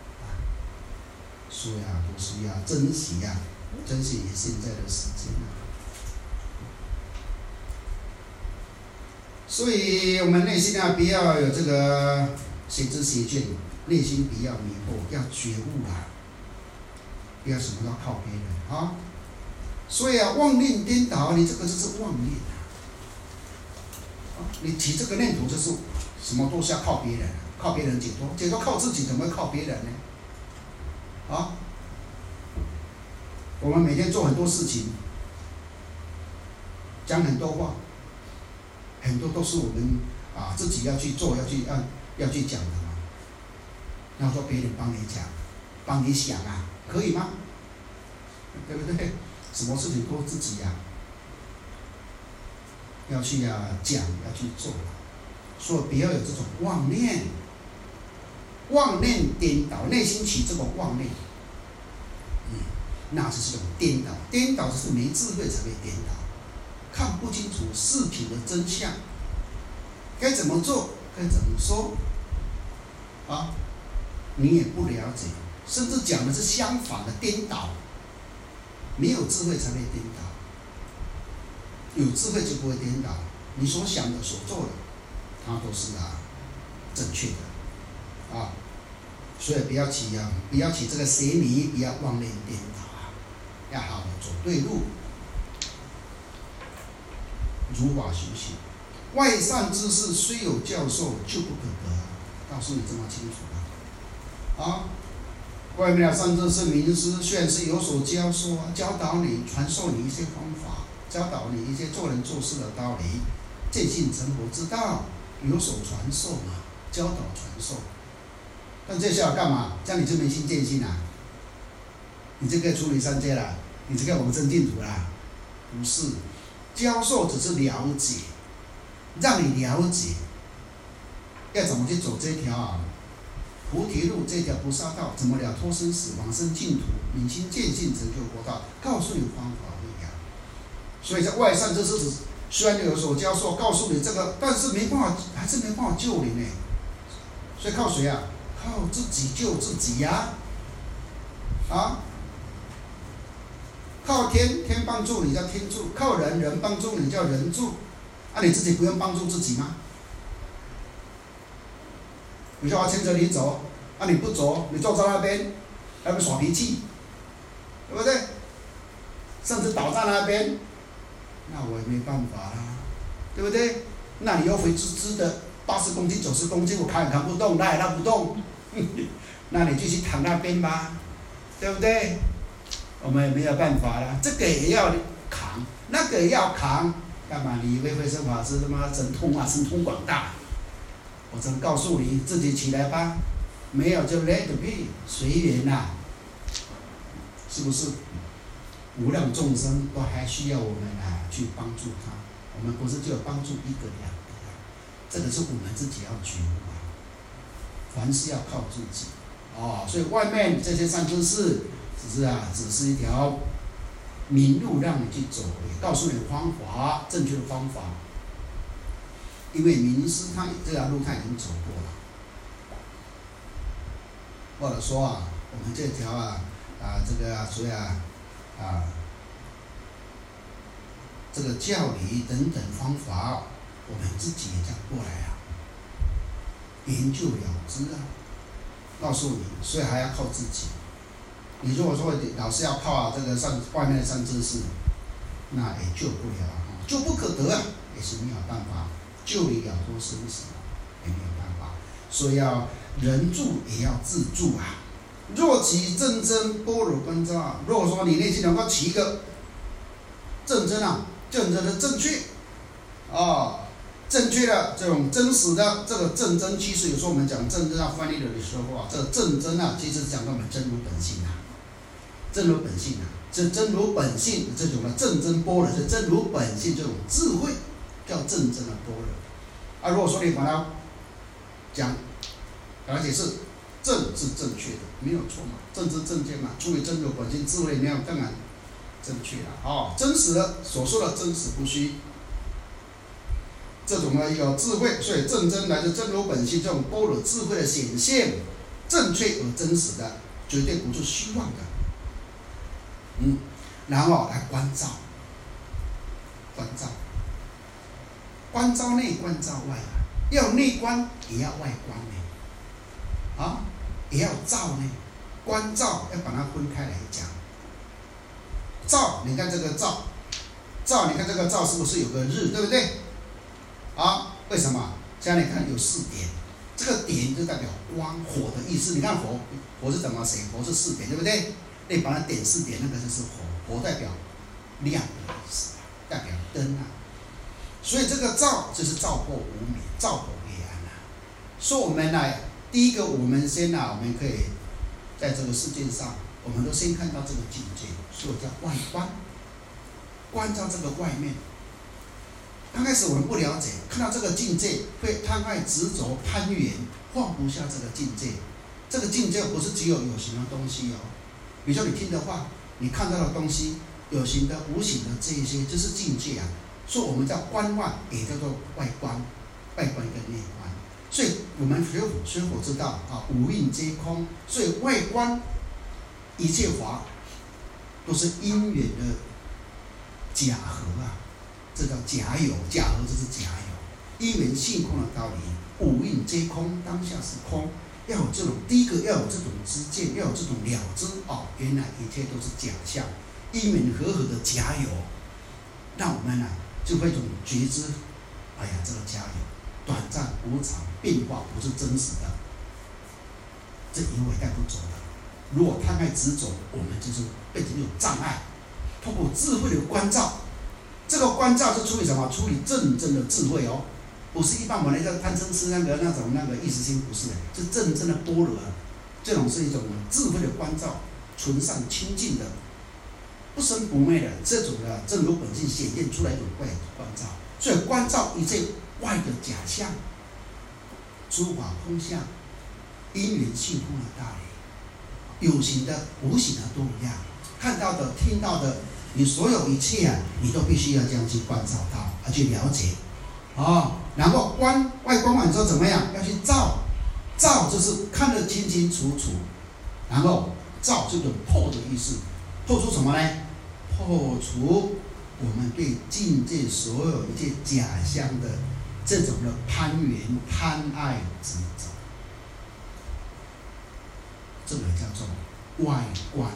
所以都是要珍惜珍惜你现在的时间所以我们内心不要有这个邪知邪见，内心不要迷惑，要觉悟不要什么都靠别人所以妄念颠倒，你这个就是妄念你起这个念头就是什么都是要靠别人，靠别人解脱，解脱靠自己，怎么会靠别人呢？我们每天做很多事情，讲很多话，很多都是我们自己要去做，要去讲的嘛。然后说别人帮你讲，帮你想可以吗？对不对？什么事情都自己要去讲，要去做所以不要有这种妄念，妄念颠倒，内心起这种妄念，那就是一种颠倒。颠倒就是没智慧才会颠倒，看不清楚事情的真相，该怎么做，该怎么说你也不了解，甚至讲的是相反的颠倒。没有智慧才会颠倒，有智慧就不会颠倒。你所想的、所做的，它都是正确的所以不要起这个邪迷，不要妄念颠倒要好好走对路，如法修行。外善之事虽有教授，就不可得告诉你这么清楚外面的善知识名师虽然是有所教授教导你、传授你一些方法，教导你一些做人做事的道理，见性成佛之道，有所传授教导传授。但这下干嘛？这样你就没心见性你就可以出离三界了，你就可以往生净土了。不是，教授只是了解，让你了解要怎么去走这条菩提路，这条菩萨道，怎么了脱生死，往生净土，明心见性，成就佛道，告诉你方法不一样。所以在外善知识虽然有所教授，告诉你这个，但是还是没办法救你呢。所以靠谁靠自己救自己靠天帮助你叫天助，靠人帮助你叫人助。你自己不用帮助自己吗？你说我牵着你走，你不走，你坐在那边，还不耍脾气，对不对？甚至倒在那边，那我也没办法啦，对不对？那你又肥滋滋的，80公斤、90公斤，我扛也扛不动，拉也拉不动，那你继续躺那边吧，对不对？我们也没有办法啦，这个也要扛，那个也要扛，干嘛？你以为慧生法师他妈神通广大？我只能告诉你，自己起来吧，没有就 let it be， 随缘是不是？无量众生都还需要我们去帮助他，我们不是只有帮助一个两个这个是我们自己要觉悟凡事要靠自己所以外面这些善知识只是一条明路让你去走，也告诉你方法，正确的方法。因为名师他这条路他已经走过了，或者说我们这条这个所以这个教理等等方法，我们自己也讲过来研究了知告诉你，所以还要靠自己。你如果说老是要靠这个外面的善知识，那也救不了救不可得也是没有办法。救你了脱生死也没有办法，所以要人助也要自助若起正真般若观照，如果说你内心能够起一个正真正真的正确正确的这种真实的这个正真，其实有时候我们讲正真翻译的时候这个正真其实讲到我们真如本性真如本性这真如本性这种的正真般若，是真如本性这种智慧。叫正真的般若如果说你把它解释，正是正确的，没有错正知正见出于真如本性智慧那样，当然正确了真实的所说的真实不虚这种呢有智慧，所以正真来自真如本性，这种般若智慧的显现，正确而真实的，绝对不是虚妄的。然后来关照，关照内，关照外啊，要内观也要外观呢，也要照呢，关照要把它分开来讲。照，你看这个照，你看这个照是不是有个日，对不对？为什么？现在你看有4点，这个点就代表光火的意思。你看火是怎么写？火是4点，对不对？你把它点4点，那个就是火代表亮的意思，代表灯啊。所以这个照就是照破无明，照破黑暗啊。所以我们呢，第一个我们先我们可以在这个世界上，我们都先看到这个境界，所以叫外观，关照这个外面。刚开始我们不了解，看到这个境界会贪爱执着攀缘，放不下这个境界。这个境界不是只有有形的东西哦，比如说你听的话，你看到的东西，有形的、无形的这一些，就是境界啊。所以我们叫观外，也叫做外观，外观跟内观。所以我们学佛知道五蕴皆空，所以外观一切法都是因缘的假合啊。这叫假有，假合就是假有，因缘性空的道理，五蕴皆空，当下是空。要有这种，第一个要有这种知见，要有这种了知原来一切都是假象，因缘和合的假有，让我们就会一种觉知，这个假有短暂无常，变化不是真实的，这因为带不走的。如果贪爱执着，我们就是变成有障碍。通过智慧的关照。这个关照是处理什么？处理真正的智慧哦，不是一般我们叫贪嗔痴那个意识心，不是的，是真正的般若啊。这种是一种智慧的关照，纯善清净的，不生不灭的这种的正如本性显现出来一种关照。所以关照一切外的假象，诸法空相，因缘性空的道理，有形的、无形的都一样，看到的、听到的。你所有一切你都必须要这样去关照到，去了解，然后外观完之后怎么样？要去照，就是看得清清楚楚，然后照就是破的意思，破除什么呢？破除我们对境界所有一切假象的这种的攀缘、贪爱、执着，这个叫做外观。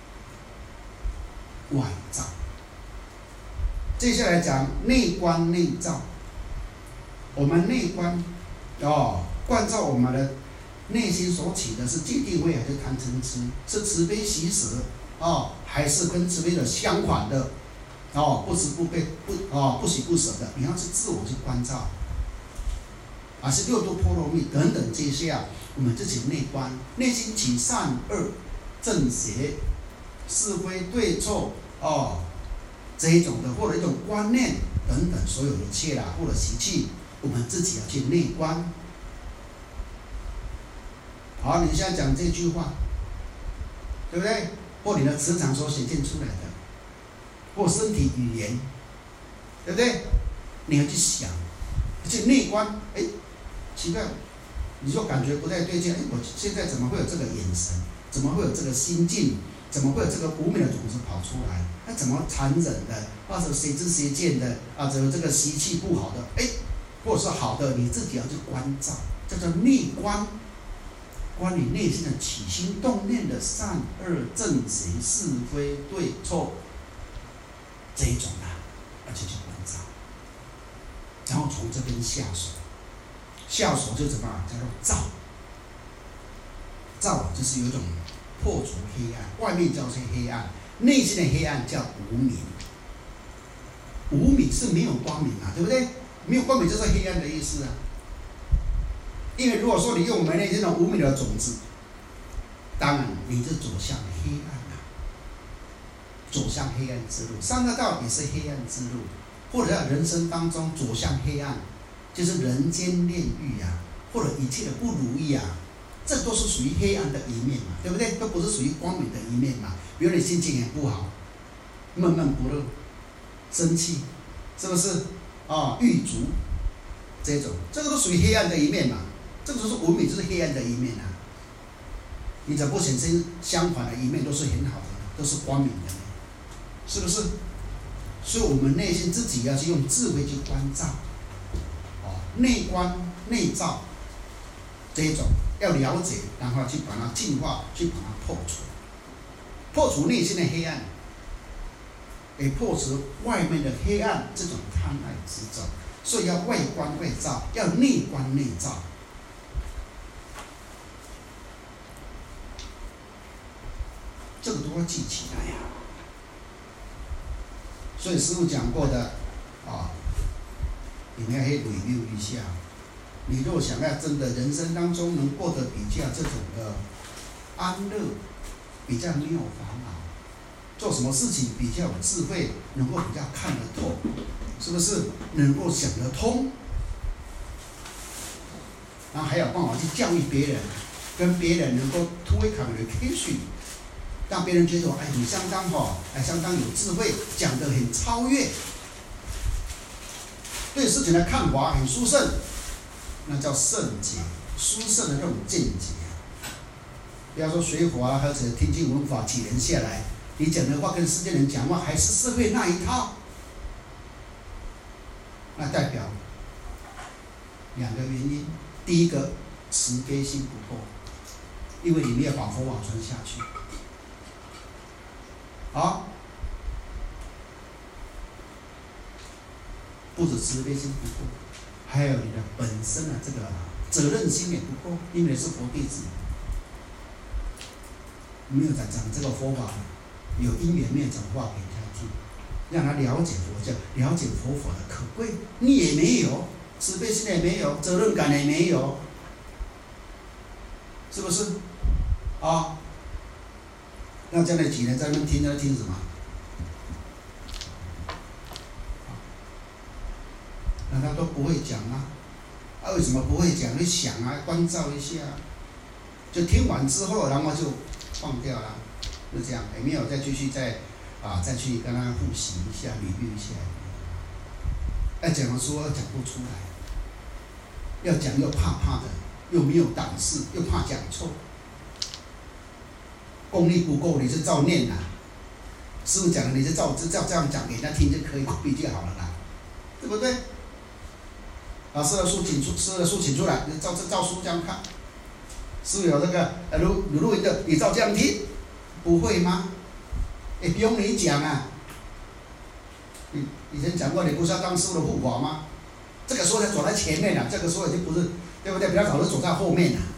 外照，接下来讲内观内照。我们内观关照我们的内心所起的是戒定慧还是贪嗔痴，是慈悲喜舍还是跟慈悲的相反的不慈不悲不喜不舍的，你要是自我去关照，是六度波罗蜜等等这些我们自己内观，内心起善恶正邪是非对错这一种的，或者一种观念等等，所有一切或者习气，我们自己要去内观。好，你现在讲这句话，对不对？或你的磁场所显现出来的，或身体语言，对不对？你要去想，去内观。奇怪，你就感觉不太对劲。我现在怎么会有这个眼神？怎么会有这个心境？怎么会有这个无明的种子跑出来？那怎么残忍的，或者邪知邪见的怎么这个习气不好的，或者是好的，你自己要去关照，叫做内观，观你内心的起心动念的善恶正邪是非对错这一种而且去关照，然后从这边下手，下手就怎么叫做照，照就是有一种破除黑暗，外面叫做黑暗，内心的黑暗叫无明。无明是没有光明对不对？没有光明就是黑暗的意思因为如果说你用我们内心的无明的种子，当然你就走向黑暗走向黑暗之路。三恶道也是黑暗之路，或者在人生当中走向黑暗，就是人间炼狱或者一切的不如意这都是属于黑暗的一面嘛，对不对？都不是属于光明的一面嘛。比如你心情很不好，闷闷不乐，生气，是不是？郁卒， 这种，这个都属于黑暗的一面嘛。这个就是文明，就是黑暗的一面啊。你怎么不显现相反的一面都是很好的，都是光明的，是不是？所以我们内心自己要去用智慧去关照，内观内照这一种要了解，然后去把它净化，去把它破除，破除内心的黑暗，也破除外面的黑暗这种贪爱执着。所以要外观外照，要内观内照。这个都要记起来呀。所以师父讲过的你们要去 review 一下。你若想要真的人生当中能过得比较这种的安乐，比较没有烦恼，做什么事情比较有智慧，能够比较看得透，是不是？能够想得通，然后还有办法去教育别人，跟别人能够 two-way communication。让别人觉得你相当相当有智慧，讲得很超越，对事情的看法很殊胜，那叫圣洁，殊胜的那种见解。不要说学佛或者听经闻法几年下来，你讲的话跟世间人讲话还是社会那一套，那代表两个原因。第一个，慈悲心不够，因为你没有把佛法传下去。不止慈悲心不够，还有你的本身的这个责任心也不够，因为你是佛弟子，没有在讲这个佛法，有因缘没有讲话给他听，让他了解佛教，了解佛法的可贵，你也没有，慈悲心也没有，责任感也没有，是不是？那将来几年在那听，在听什么？那他都不会讲啊，为什么不会讲？你想啊，关照一下，就听完之后，然后就放掉了，就这样，也没有再继续再去跟他复习一下、review一下。要讲的说讲不出来，要讲又怕的，又没有胆识，又怕讲错。功力不够，你是照念呐。师父讲的，你就照这样讲给人家听就可以，比就好了啦，对不对？师的书请出来，你照书这样看。师父有这个录音的，你照这样听，不会吗？也不用你讲啊。你以前讲过，你不是要当师父的护法吗？这个时候才走在前面了，这个时候已经不是，对不对？比较早就走在后面了。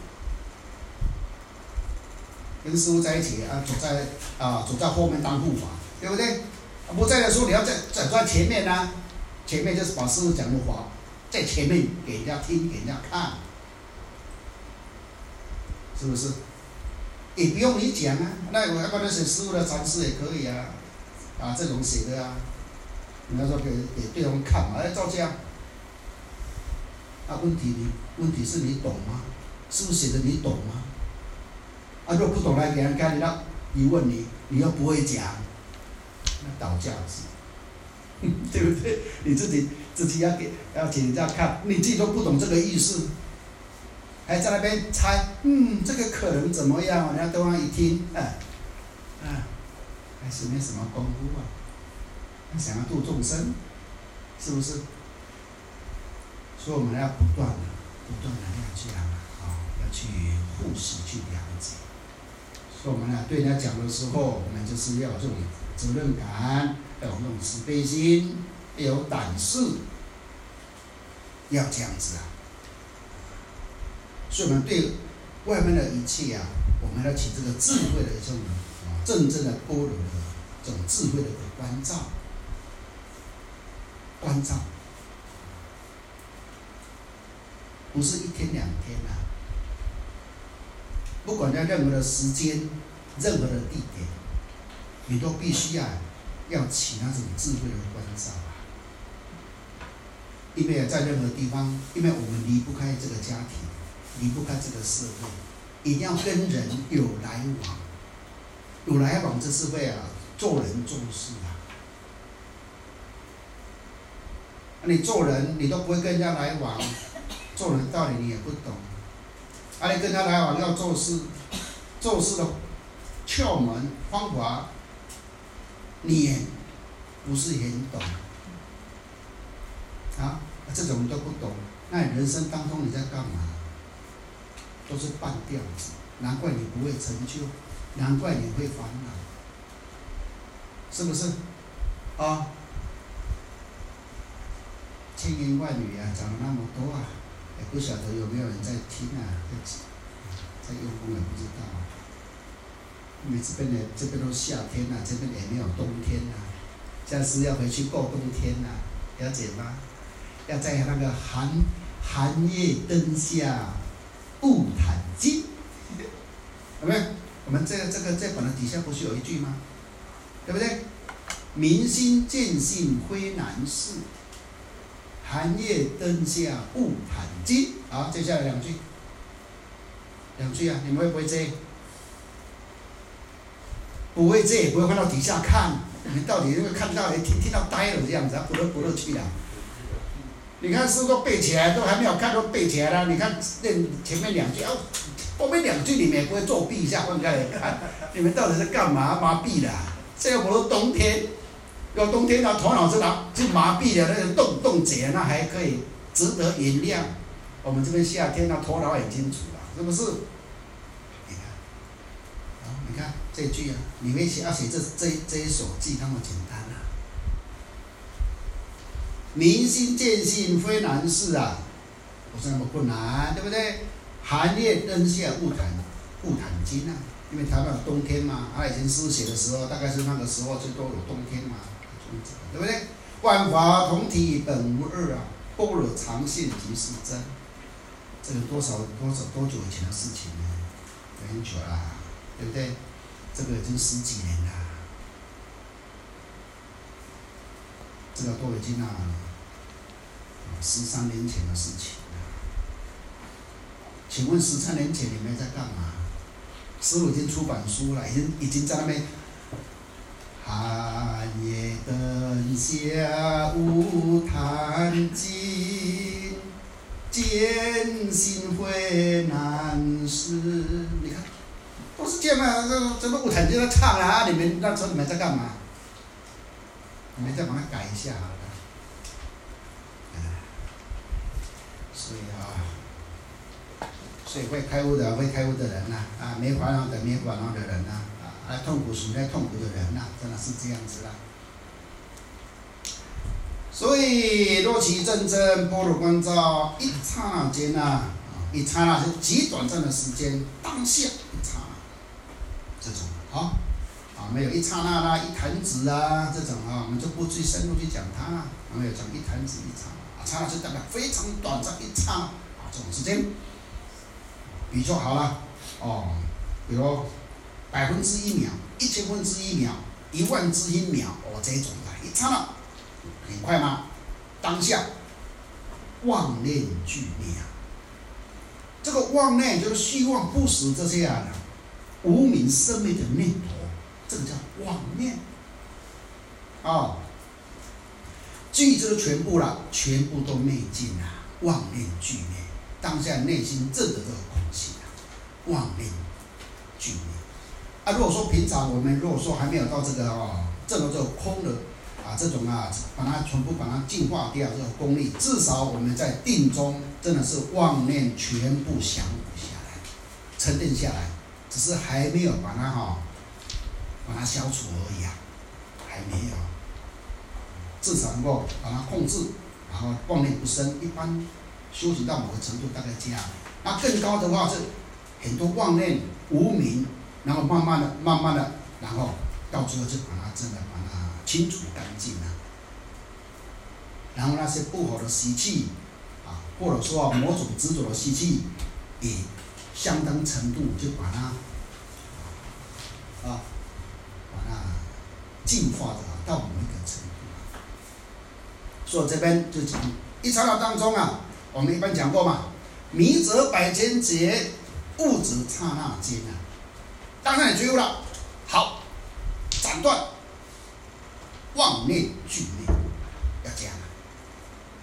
跟师父在一起走在后面当护法，对不对？不在的时候你要走在前面啊，前面就是把师父讲的话在前面给人家听，给人家看，是不是？也不用你讲啊，那我要帮他写师父的禅师也可以啊，这种写的啊，你要说给对方看嘛，照这样。问题是你懂吗？师父写的你懂吗？如果不懂来给人看，你问你又不会讲，那倒架子，对不对？你自己要请人家看，你自己都不懂这个意思，还在那边猜，这个可能怎么样？人家对方一听，还是没什么功夫啊，想要度众生，是不是？所以我们要不断的要这样要去护持，去了解。所以我们对人家讲的时候，我们就是要有这种责任感，要有那种慈悲心，要有胆识，要这样子啊。所以我们对外面的一切我们要起这个智慧的这种真正的般若的这种智慧的关照，不是一天两天不管在任何的时间、任何的地点，你都必须要起那种智慧的关照因为在任何地方，因为我们离不开这个家庭，离不开这个社会，一定要跟人有来往，有来往这是会做人做事你做人你都不会跟人家来往，做人道理你也不懂，你跟他来往要做事，做事的窍门方法，你也不是很懂，这种你都不懂，那你人生当中你在干嘛？都是半吊子，难怪你不会成就，难怪你会烦恼，是不是？千言万语讲了那么多也不晓得有没有人在听在用功也不知道因为这边都夏天这边也没有冬天下次要回去过冬天了解吗？要在那个寒夜灯下雾谈经，有没有？我们这本的底下不是有一句吗？对不对？明心见性非难事，寒夜灯下雾谈经。好，接下来两句你们会不会接？不会接，不会翻到底下看，你到底会看到听到呆了这样子不乐趣了。你看诗都背起来，都还没有看都背起来了。你看念前面两句后面两句你们也不会作弊一下翻开来看，你们到底是干嘛？麻痹了。这个不是冬天，有冬天头脑是麻痹的，那个动结那还可以值得原谅。我们这边夏天头脑很清楚是不是？你看这句你们要写这一首记那么简单明心见性非难事不是那么困难，对不对？寒夜灯下雾谈经因为台湾有冬天嘛，以前诗写的时候，大概是那个时候最多有冬天嘛，对不对？万法同体本无二般若常现即是真。这个多久以前的事情呢？很久了，对不对？这个已经10几年了，这个都已经13年前的事情了。请问13年前你们在干嘛？师父已经出版书了，已经在那边。寒夜灯下雾谈经，见性非难事。你看，都是这样这个雾谈经在唱你们那时候你们在干嘛？你们再把它改一下好了。所以会开悟的人没烦恼的人痛苦属在痛苦的人真的是这样子所以若其真般若观照，一刹那间一刹那是极短暂的时间，当下一刹那，这种没有一刹那一弹指这种我们就不去深入去讲它没有讲一弹指一刹那，刹那是代表非常短暂一刹那这种时间。比如说好了比如1/1000秒、1000分之1秒、10000之1秒这种一刹那很快吗？当下妄念俱灭这个妄念就是虚妄不实这些无明生灭的念头，这个叫妄念俱就是全部了，全部都灭尽了，妄念俱灭。当下内心证的这个空性妄念俱灭如果说平常我们如果说还没有到这个证到这个空的这种把它全部把它净化掉这种功力，至少我们在定中真的是妄念全部降伏下来，沉淀下来，只是还没有把它消除而已还没有，至少能够把它控制，然后妄念不生。一般修行到某个程度大概这样，那更高的话是很多妄念无明，然后慢慢的，然后到最后就把它真的把它清除干净了。然后那些不好的习气或者说某种执着的习气，也相当程度就把它净化到某一个程度。所以这边就讲一刹那当中我们一般讲过嘛，迷则百千劫，悟则刹那间当然你觉悟了，好，斩断妄念俱灭，要这样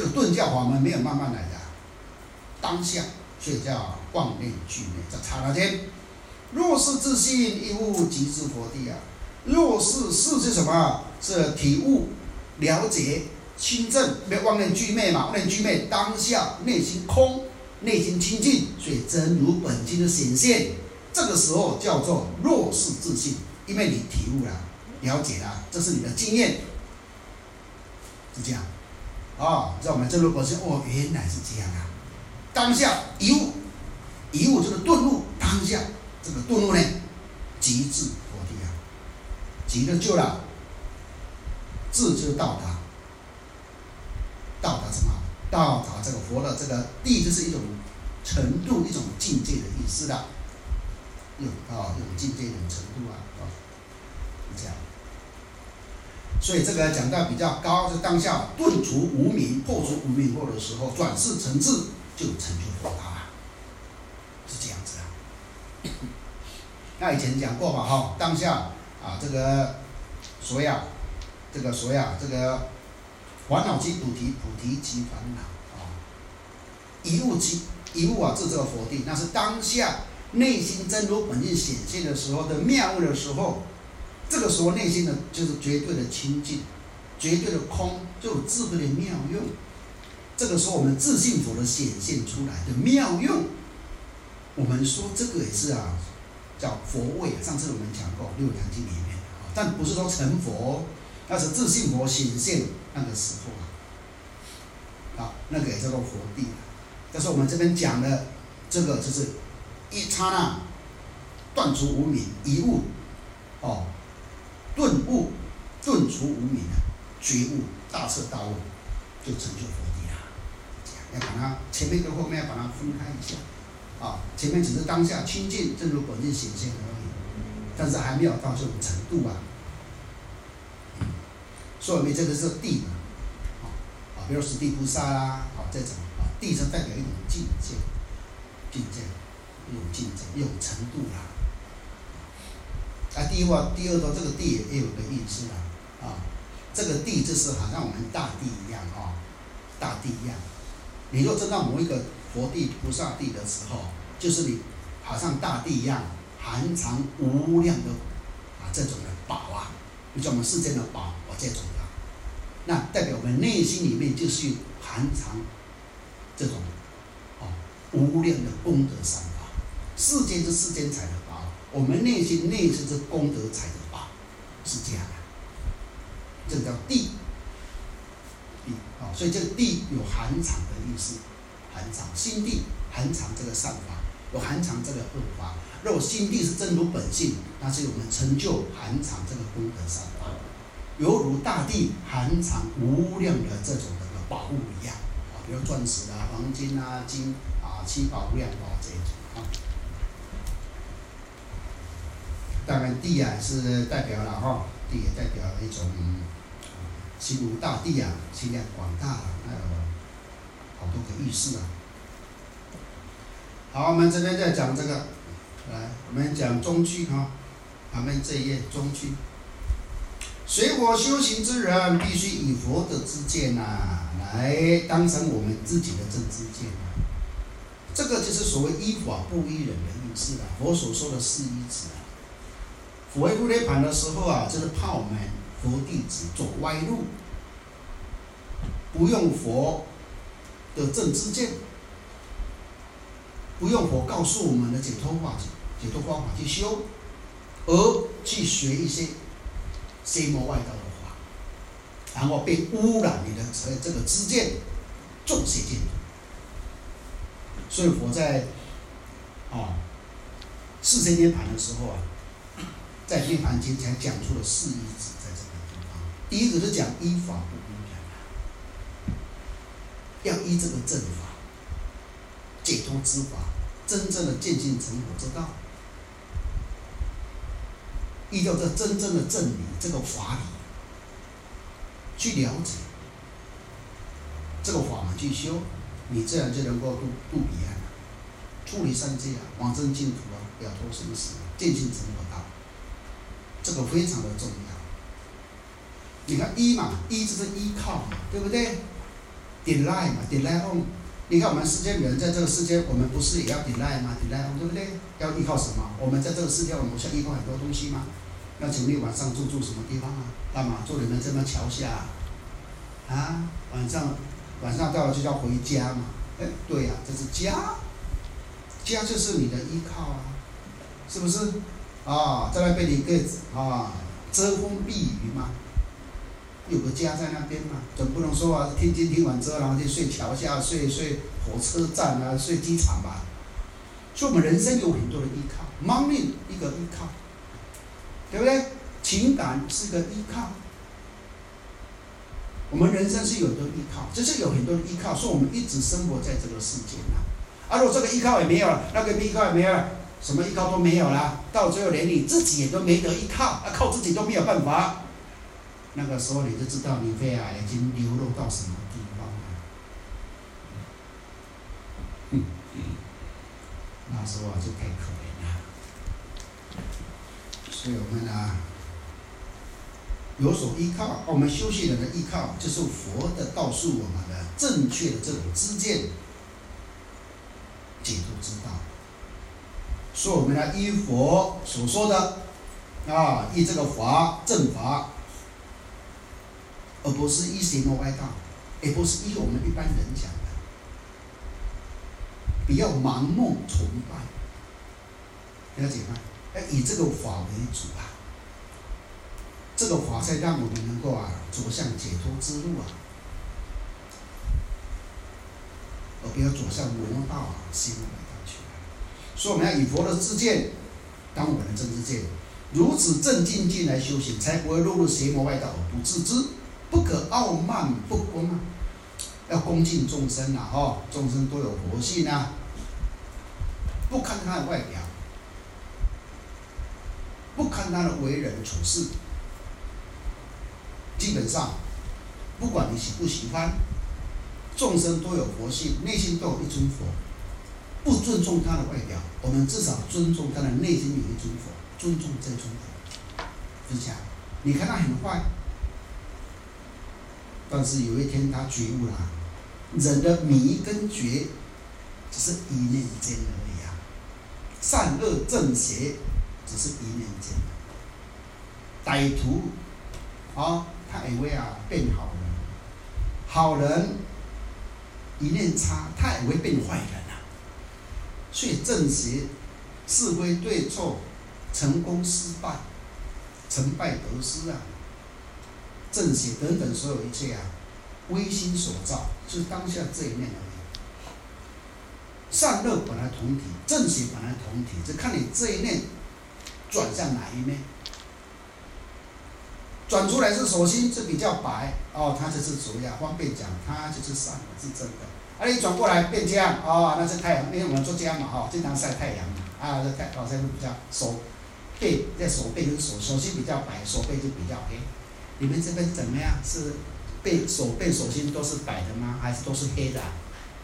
顿教法门没有慢慢来的，当下，所以叫妄念俱灭，在刹那间。若是自信，亦复即至佛地啊。若是是什么？是体悟、了解、清正，没有妄念俱灭嘛？妄念俱灭，当下内心空，内心清净，所以真如本性的显现。这个时候叫做若是自信，因为你体悟了、了解了，这是你的经验，是这样。让我们真如本性，原来是这样啊！当下一悟，一悟就是顿悟，当下这个顿悟呢，即至佛地啊，即就就了，至就是到达，到达什么？到达这个佛的这个地，就是一种程度、一种境界的意思啦。一种境界、一种程度啊，是这样。所以这个讲到比较高，是当下顿除无明、破除无明后的时候，转世成智，就成就佛道啊，是这样子啊。那以前讲过嘛，当下这个所要这个烦恼即菩提，菩提即烦恼啊。一悟至这个佛地，那是当下内心真如本性显现的时候的妙悟的时候。这个时候内心的就是绝对的清净，绝对的空，就有智慧的妙用。这个时候我们自信佛的显现出来的妙用，我们说这个也是叫佛位。上次我们讲过《六坛经》里面，但不是说成佛，那是自信佛显现那个时候那个也叫做佛地。但是我们这边讲的这个就是一刹那断除无明，一悟顿悟，顿除无明觉悟，大彻大悟，就成就佛地了。这样要把它前面跟后面要把它分开一下前面只是当下清净正如本性显现而已，但是还没有到这种程度啊。所以我们这个是地比如十地菩萨啦这种地是代表一种境界，一种境界，一种程度啦。第二个这个地也有个意思这个地就是好像我们大地一样大地一样。你若真到某一个佛地、菩萨地的时候，就是你好像大地一样，含藏无量的这种的宝就像我们世间的宝这种的，那代表我们内心里面就是含藏这种无量的功德善法。世间是世间财的宝，我们内心是功德财的宝，是这样的。这个叫地所以这个地有含藏的意思，含藏心地，含藏这个善法，有含藏这个恶法。如果心地是真如本性，那是我们成就含藏这个功德善法，犹如大地含藏无量的这种的宝物一样比如钻石黄金金七宝无量宝这种当然地是代表了地也代表一种心如大地心量广大还有好多个意思好，我们这边再讲这个，来，我们讲中句旁边这一页中句。随我修行之人，必须以佛的知见来当成我们自己的正知见这个就是所谓依法不依人的意思佛所说的是依止佛为入涅盘的时候就是怕我们佛弟子走歪路，不用佛的正知见，不用佛告诉我们的解脱方法去修，而去学一些邪魔外道的法，然后被污染你的这个知见，众邪见。所以佛在世间涅盘的时候在涅盘经才讲出了四依止，在这个地方。第一个是讲依法不依人要依这个正法，解脱之法，真正的渐进成佛之道，依照这真正的正理，这个法理去了解这个法门去修，你自然就能够渡彼岸出离三界往生净土了脱生死，渐进成佛道，这个非常的重要。你看依嘛，依就是依靠嘛，对不对？ ，delay 嘛 ，delay on。你看我们世间人在这个世界，我们不是也要 delay 吗 ？delay on 对不对？要依靠什么？我们在这个世界，我们需要依靠很多东西吗？那请你晚上住什么地方啊？干嘛住你们这么桥下？啊，晚上到了就叫回家嘛。哎，对呀、这是家，家就是你的依靠啊，是不是？啊，在那边你可以遮风避雨嘛，有个家在那边嘛，总不能说啊，听经听完之后，然后就睡桥下、睡火车站啊、睡机场吧。所以我们人生有很多的依靠，生命一个依靠，对不对？情感是个依靠，我们人生是有很多依靠，就是有很多的依靠，所以我们一直生活在这个世界啊。如果这个依靠也没有了，那个依靠也没有了，什么依靠都没有了，到最后连你自己也都没得依靠，靠自己都没有办法。那个时候你就知道你肺癌已经流落到什么地方了。那时候就太可怜了。所以我们有所依靠，我们修行人的依靠就是佛的告诉我们的正确的这种知见、解脱之道。所以我们要依佛所说的依这个法正法，而不是依邪魔歪道，也不是依我们一般人讲的，不要盲目崇拜，了解吗？要以这个法为主啊，这个法才让我们能够走向解脱之路啊，而不要走向魔道邪魔歪道去。所以我们要以佛的知见当我们的真知见，如此正精进来修行，才不会落入邪魔歪道而不自知。不可傲慢不恭啊，要恭敬众生众生都有佛性啊，不看他的外表，不看他的为人处事，基本上不管你喜不喜欢，众生都有佛性，内心都有一尊佛。不尊重他的外表，我们至少尊重他的内心有一尊佛，尊重这尊佛。就是这样，你看他很坏，但是有一天他觉悟了，人的迷跟觉只是一念间而已啊，善恶正邪只是一念间。歹徒他以为变好人，好人一念差，他也会变坏人啊。所以正邪、是非对错、成功失败、成败得失正邪等等所有一切唯心所造，就是当下这一念而已。善恶本来同体，正邪本来同体，就看你这一念转向哪一面。转出来是手心是比较白它就是主要方便讲，它就是善的，是真的。你转过来变这样那是太阳，因为我们做这样嘛经常晒太阳嘛这晒会比较手背，在手背跟手心比较白，手背就比较黑。你们这边怎么样？是手背手心都是白的吗？还是都是黑的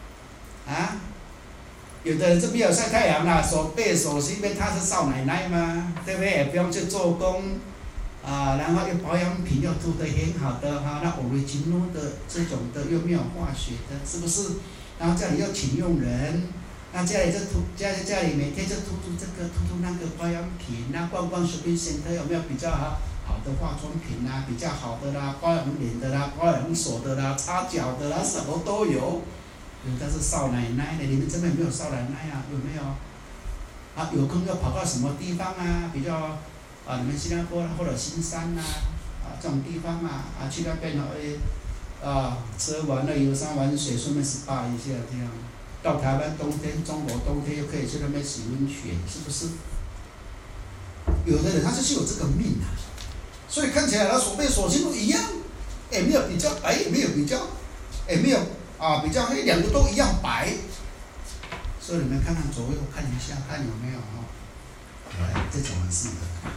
有的人这边有晒太阳啦，手背手心边他是少奶奶嘛，对不对？也不用去做工然后又保养品又涂得很好的那 original 的这种的又没有化学的，是不是？然后家里又请佣人，那家里每天就涂这个涂那个保养品逛逛shopping center有没有比较好的化妆品比较好的保养脸的保养手的擦脚的什么都有。有的是少奶奶的，你们这边有没有少奶奶有没有？有空要跑到什么地方比较你们新加坡或者新山这种地方去那边吃完了游山玩水，顺便 SPA 一下这样。到台湾冬天，中国冬天又可以去那边洗温泉，是不是？有的人他就是有这个命所以看起来他手背手心都一样，也没有比较白，也没有比较，也没有比较黑，两个都一样白。所以你们看看左右看一下，看有没有这种人是的。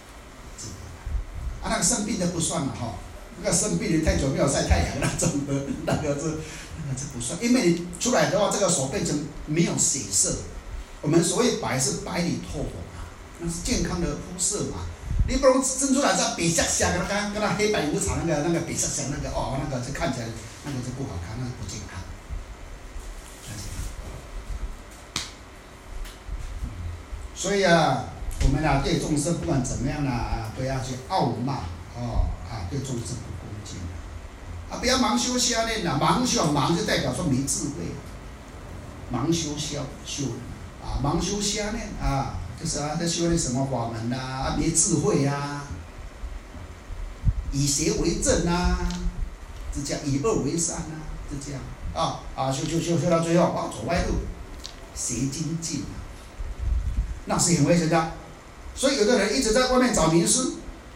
那个生病的不算了那个生病的太久没有晒太阳那种的，那个不算，因为你出来的话，这个手变成没有血色。我们所谓白是白里透红那是健康的肤色嘛。 你不能蒸出来这白瞎瞎的，跟那黑白无常那个白瞎瞎那个哦，那个就看起来那个就不好看，那个不健康。所以啊，我们啊对众生不管怎么样啊，不要去傲慢对众生不恭敬不要盲修瞎练盲就代表说没智慧，盲修盲修瞎练就是在修炼什么法门没智慧以邪为正是这样，以恶为善是这样修到最后走歪路，邪精进那是很危险的。所以有的人一直在外面找名师，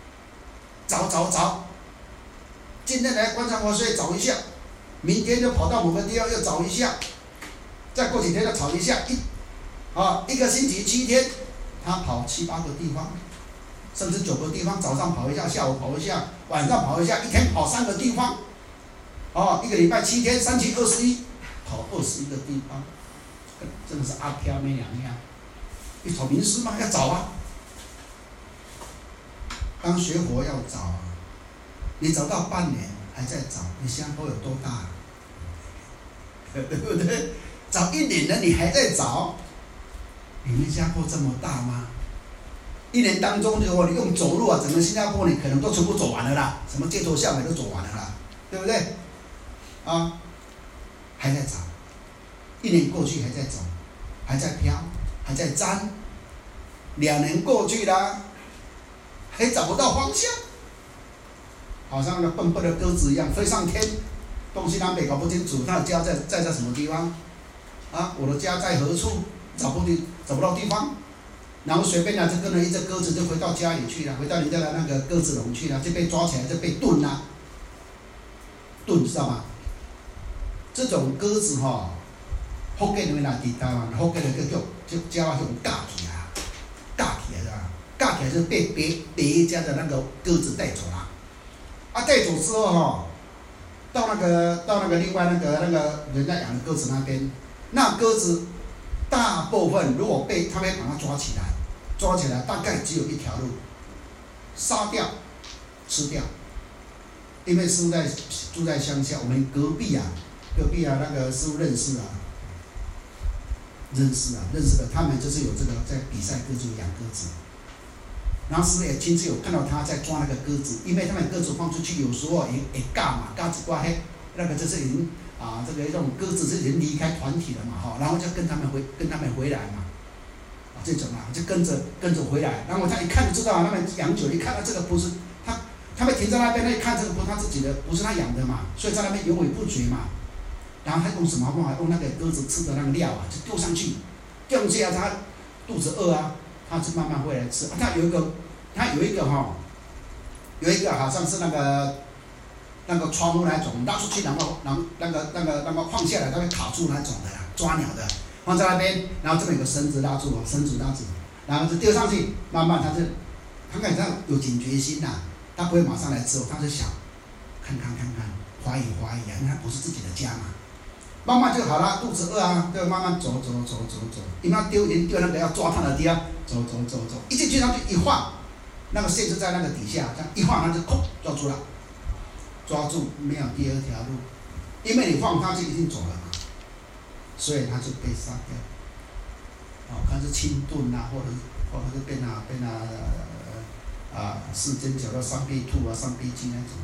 找，今天来观察佛所以找一下，明天就跑到某个地方又找一下，再过几天再找一下，一个星期7天，他跑7、8个地方，甚至9个地方，早上跑一下，下午跑一下，晚上跑一下，一天跑3个地方，一个礼拜7天，3七21，跑21个地方，真的是阿飘没两样。你找名师嘛，要找当学佛要找你找到半年还在找，你香火有多大对不对？找1年了你还在找，你们新加坡这么大吗？1年当中，如果你用走路整个新加坡你可能都全部走完了啦，什么街头巷尾都走完了啦，对不对？还在找，1年过去还在走，还在飘，还在粘，2年过去了，还找不到方向，好像那个笨笨的鸽子一样飞上天，东西南北搞不清楚，他的家在什么地方？我的家在何处？找不到地方，然后随便就跟着一只鸽子就回到家里去了，回到人家的那个鸽子笼去了，就被抓起来就被炖了，炖知道吗？这种鸽子福建人啦，伫台湾福建人叫用架起来是吧？架起来就是被别家的那个鸽子带走了，带走之后到那个另外那个人家养的鸽子那边，那鸽子大部分如果他们把它抓起来大概只有一条路，杀掉吃掉。因为师父住在乡下，我们隔壁那个师父认识的，他们就是有这个在比赛鸽子养鸽子，然后师父也亲自有看到他在抓那个鸽子，因为他们鸽子放出去有时候也尬一挂那个就是已经这个一种鸽子是已经离开团体了嘛然后就跟他们回来嘛，这种就跟着回来，然后他一看就知道他们养久，一看这个不是他们停在那边，他一看这个不是他自己的，不是他养的嘛，所以在那边犹豫不决嘛。然后他用什么方法？用那个鸽子吃的那个料就丢上去他肚子饿他就慢慢会来吃。他有一个好像是那个窗户那种拉出去，然后那个放下来，它会卡住那种的啦，抓鸟的，放在那边，然后这边有个绳子拉住，然后就丢上去，慢慢他看这样有警觉心他不会马上来吃，他就想看，怀疑因为他不是自己的家嘛，慢慢就好了，肚子饿就慢慢走，因为他丢那个要抓他的地方，走，一进去上去一晃，那个线就在那个底下，这样一晃他就抓住了。抓住没有第2条路，因为你放他就一定走了嘛，所以他就被杀掉。看是清炖或者是变世间叫做三臂兔三臂鸡那种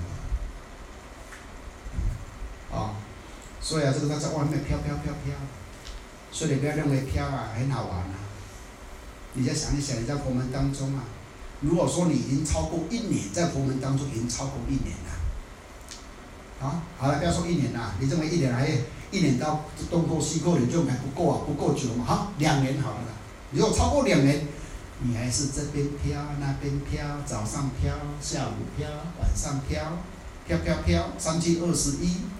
的。所以这个他在外面飘，所以你不要认为飘很好玩你再想一想，你在佛门当中如果说你已经超过1年，在佛门当中已经超过1年了。好了，不要说1年啦，你认为1年1年到东扣西扣，你就还不够久嘛2年好了啦。如果超过2年，你还是这边飘那边飘，早上飘，下午飘，晚上飘，3七21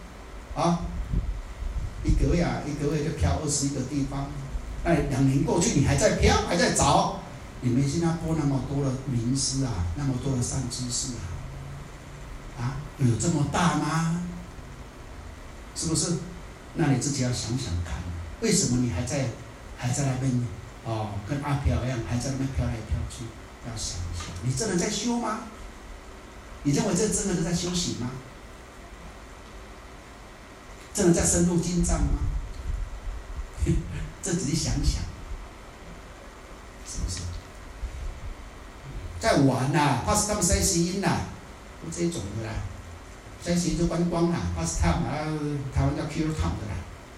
一个月就飘21个地方。那2年过去，你还在飘，还在找，你们新加坡那么多的名师那么多的善知识有这么大吗？是不是？那你自己要想想看，为什么你还在那边跟阿飘一样，还在那边飘来飘去？要想一想。 你真的在修吗？你认为这真的是在修行吗？真的在深入经藏吗？这仔细想想，是不是？在玩呐，pastime 塞西音呐，都这种的啦。塞西音就观光啦，pastime 啊，台湾叫 cure town 的啦。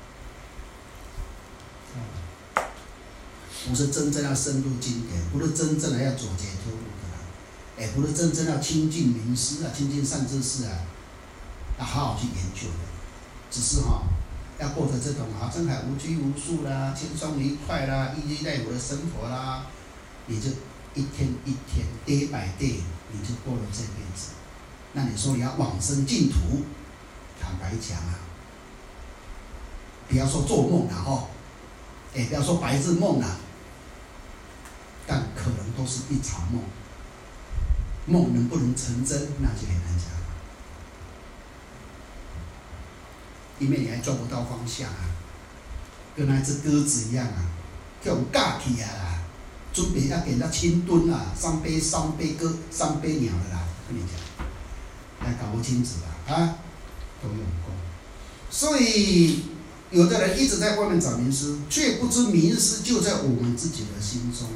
不是真正要深入经典，不是真正的要走解脱路的啦，也不是真正要亲近名师啊、亲近善知识啊，要好好去研究的。只是要过着这种真海无拘无束啦、轻松愉快啦、依依赖我的生活啦，你就一天一天 day by day， 你就过了这辈子。那你说你要往生净土，坦白讲不要说做梦啦不要说白日梦啦，但可能都是一场梦。梦能不能成真，那就很难讲。因为你还抓不到方向跟那只鸽子一样叫我架起啦，准备要给人家清炖三杯鸽、3杯鸟的啦，跟你讲，还搞不清楚都用功。所以有的人一直在外面找名师，却不知名师就在我们自己的心中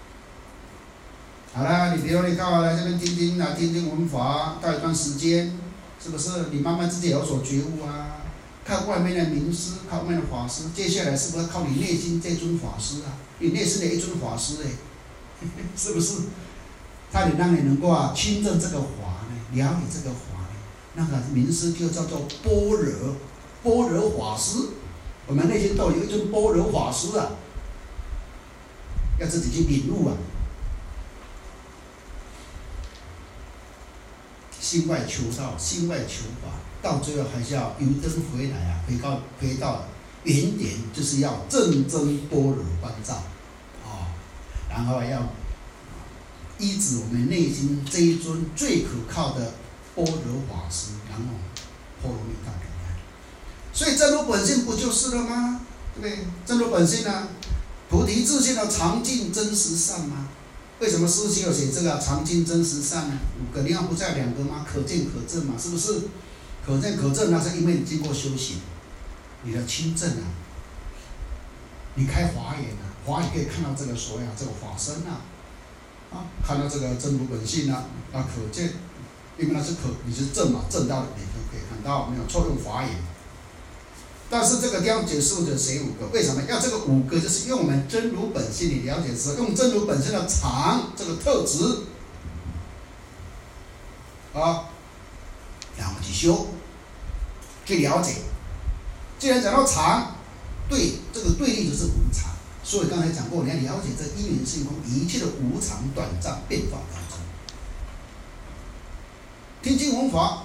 好啦，你比如你到来这边听闻法，到一段时间，是不是？你慢慢自己有所觉悟靠外面的名师，靠外面的法师，接下来是不是靠你内心这尊法师你内心的一尊法师是不是？他让你能够亲证这个法了解这个法那个名师就叫做般若法师。我们内心都有一尊般若法师要自己去领悟心外求道，心外求法，到最后还是要由灯回来回到原点，就是要正真般若观照然后要依止我们内心这一尊最可靠的般若法师，然后波罗蜜多平安。所以真如本性不就是了吗？对不对？真如本性菩提自性的常净真实善吗？为什么师父有写这个常净真实善呢？5个，另外不在2个吗？可见可证嘛，是不是？可见可证那是因为你经过修行，你的亲证你开华眼华眼可以看到这个所有这个法身看到这个真如本性可见，因为那是你是证嘛，证到了你就可以看到，没有错，用华眼。但是这个地方解释者写5个，为什么要这个5个？就是用我们真如本性你了解之后，用真如本身的常这个特质然后去修，去了解。既然讲到常，这个对立就是无常，所以刚才讲过，你要了解这因缘性空一切的无常短暂变化当中。听经闻法，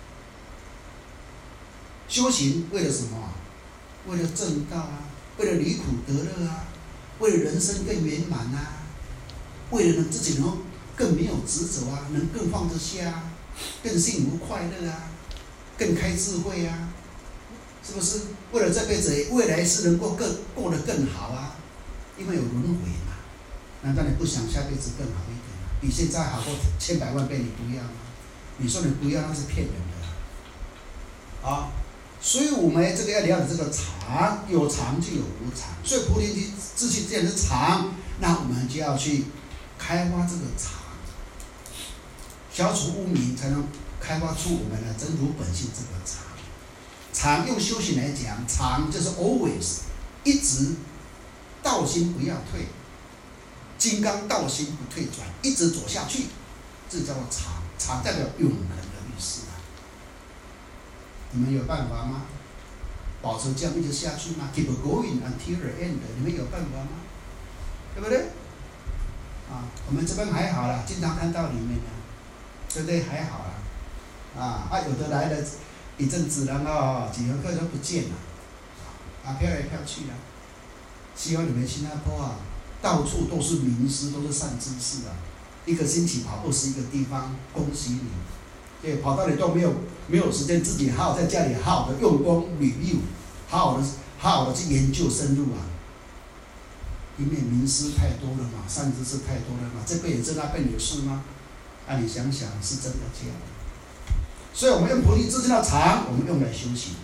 修行为了什么为了正道为了离苦得乐为了人生更圆满为了自己能更没有执着能更放得下更幸福快乐更开智慧是不是？为了这辈子未来是能够过得更好因为有轮回嘛。难道你不想下辈子更好一点比现在好过千百万倍？你不要吗？你说你不要，那是骗人的所以我们这个要了解这个常，有常就有无常。所以菩提自性既然是常，那我们就要去开发这个常，消除污名，才能开发出我们的真如本性这个常。常用修行来讲，常就是 always 一直道心不要退，金刚道心不退转，一直走下去，这叫做常。常代表永恒的意思你们有办法吗？保持这样一直下去吗？ Keep going until the end， 你们有办法吗？对不对？我们这边还好啦，经常看到里面对不对？还好啦。有的来了一阵子，然后几堂课都不见了，飘来飘去希望你们新加坡到处都是名师，都是善知识一个星期跑21个地方，恭喜你。对，跑到你都没有时间自己好好在家里好好的用功 review， 好好的去研究深入因为名师太多了嘛，善知识太多了嘛，这辈子那辈有事吗？啊，你想想是真的这样。所以我们用菩提自信的常，我们用来修行，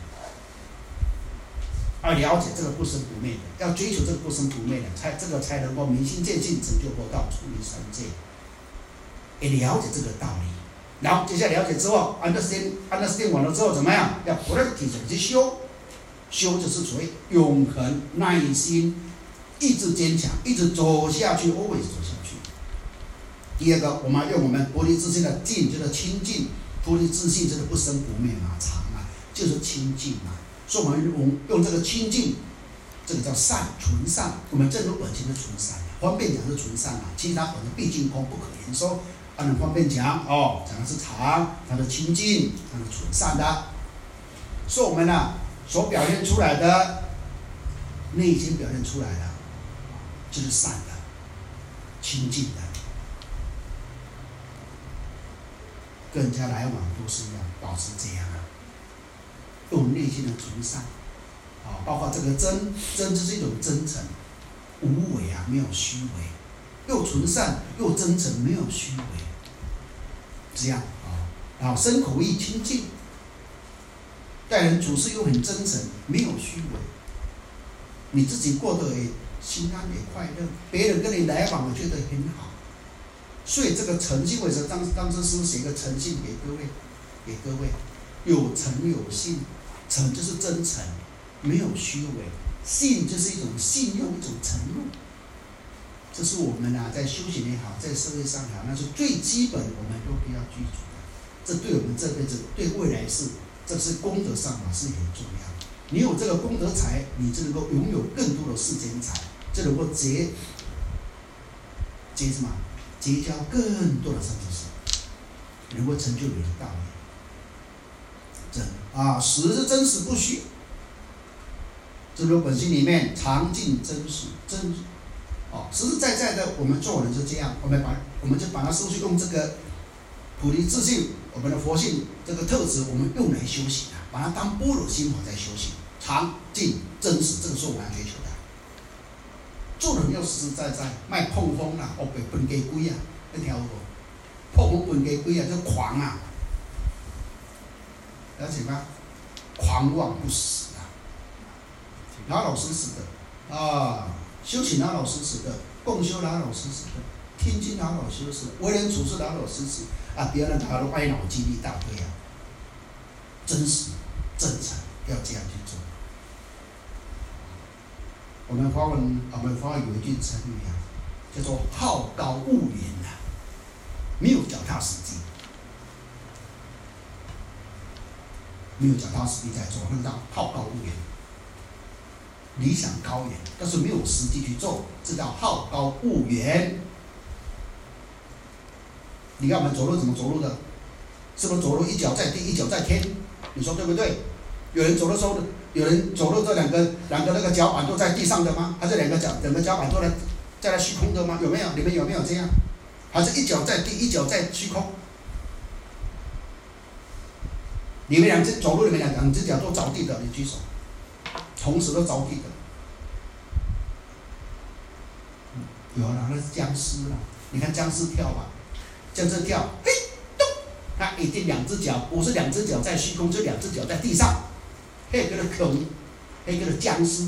要了解这个不生不灭的，要追求这个不生不灭的，才能够明心见性，成就佛道，出离三界。也了解这个道理，然后接下来了解之后，understand完了之后怎么样？要不断地去修，修就是所谓永恒、耐心、意志坚强，一直走下去 ，always 走下去。第二个，我们用我们菩提自信的净，就是清净。菩提自信就是不生不灭嘛，常啊，就是清净嘛。所以我们用这个清净，这个叫善，纯善。我们正如本性的纯善，方便讲是纯善嘛，其实它本身毕竟空，不可言说。按照方便讲哦，讲的是常，它的清净，它的纯善的。所以我们呢，所表现出来的，内心表现出来的，就是善的、清净的。跟人家来往都是一样，保持这样啊，用内心的纯善，啊，包括这个真就是一种真诚，无为啊，没有虚伪，又纯善又真诚，没有虚伪，这样啊，然后身口意清净，待人处事又很真诚，没有虚伪，你自己过得也心安也快乐，别人跟你来往我觉得很好。所以这个诚信，为什么当时师父写一个诚信给各位，有诚有信，诚就是真诚，没有虚伪，信就是一种信用，一种承诺。这是我们在修行也好，在社会上也好，那是最基本我们都必要具足的。这对我们这辈子，对未来这是功德上是很重要的。你有这个功德财，你就能够拥有更多的世间财，就能够结什么？结交更多的善知识，能够成就你的道业。真啊，实是真实不虚。这种本性里面常净真实，实实在在的，我们做人是这样，我们就把它收去用这个菩提自信，我们的佛性这个特质，我们用来修行啊，把它当般若心法在修行，常净真实，这个是我们要追求的。做人要实实在在，卖碰风啦，哦，被分给鬼啊，那条路，碰风分给鬼啊，就狂啊，了解吗？狂妄不实啊，老老实实的啊，修行老老实实的，共修老老实实的，听经老老实实的，为人处事老老实实啊，不要让他歪脑筋一大堆啊，真实正常，要这样去做。我们华文有一句成语啊，叫做好高骛远呐，没有脚踏实地，没有脚踏实地在做，那叫好高骛远。理想高远，但是没有实际去做，这叫好高骛远。你看我们走路怎么走路的？是不是走路一脚在地，一脚在天？你说对不对？有人走的时候，有人走路这两个那个脚板都在地上的吗？还是两个脚板都在虚空的吗？有没有？你们有没有这样？还是一脚在地，一脚在虚空？你们两只走路，你们两只脚都着地的，你举手。同时都着地的，有了，那是僵尸了。你看僵尸跳吧，僵尸跳，嘿，咚，他一定两只脚，不是两只脚在虚空，就两只脚在地上，嘿，叫做恐，嘿，叫做僵尸。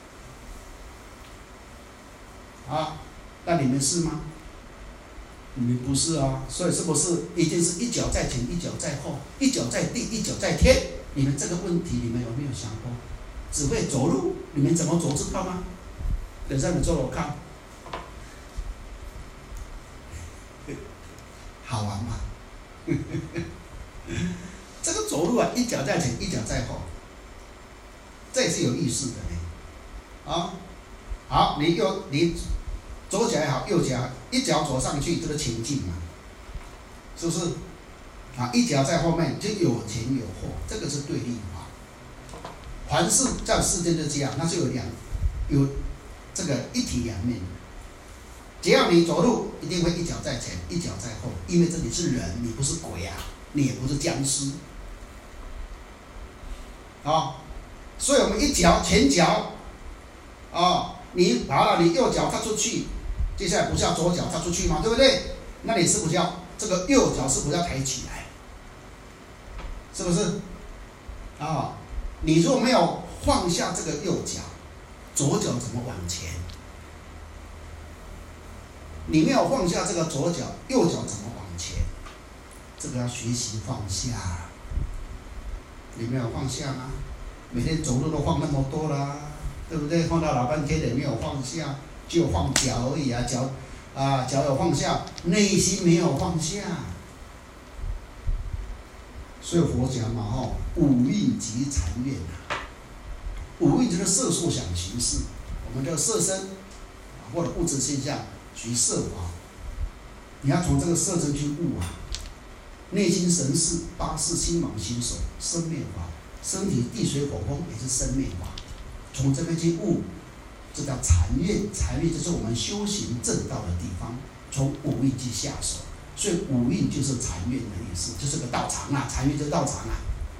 啊，那你们是吗？你们不是啊，所以是不是一定是一脚在前，一脚在后，一脚在地，一脚在天？你们这个问题，你们有没有想过？只会走路，你们怎么走知道吗？等下你做我看，好玩吗？这个走路啊，一脚在前，一脚在后，这也是有意思的呢。啊，好，你左脚也好，右脚一脚走上去就是前进嘛，是不是？啊，一脚在后面就有前有后，这个是对立法。凡事在世间就这样，那是有这个一体两面的。只要你走路，一定会一脚在前，一脚在后，因为这里是人，你不是鬼啊，你也不是僵尸，啊，所以我们一脚前脚，啊， 你好了，你右脚踏出去，接下来不是要左脚踏出去吗？对不对？那你是不是要这个右脚是不是要抬起来？是不是？啊，你如果没有放下这个右脚，左脚怎么往前？你没有放下这个左脚，右脚怎么往前？这个要学习放下。你没有放下吗？每天走路都放那么多啦，对不对？放到老半天也没有放下，就放脚而已啊，脚有放下，内心没有放下。所以佛讲嘛，五蕴即禅院啊。五蕴就是色受想行识，我们叫色身或者物质现象属于色法。你要从这个色身去悟啊，内心神识、八识、心王、心所、生灭法，身体地水火风也是生灭法，从这边去悟，这叫禅院。禅院就是我们修行正道的地方，从五蕴去下手。所以五蕴就是禅院的意思，就是个道场啊，禅院就是道场啊。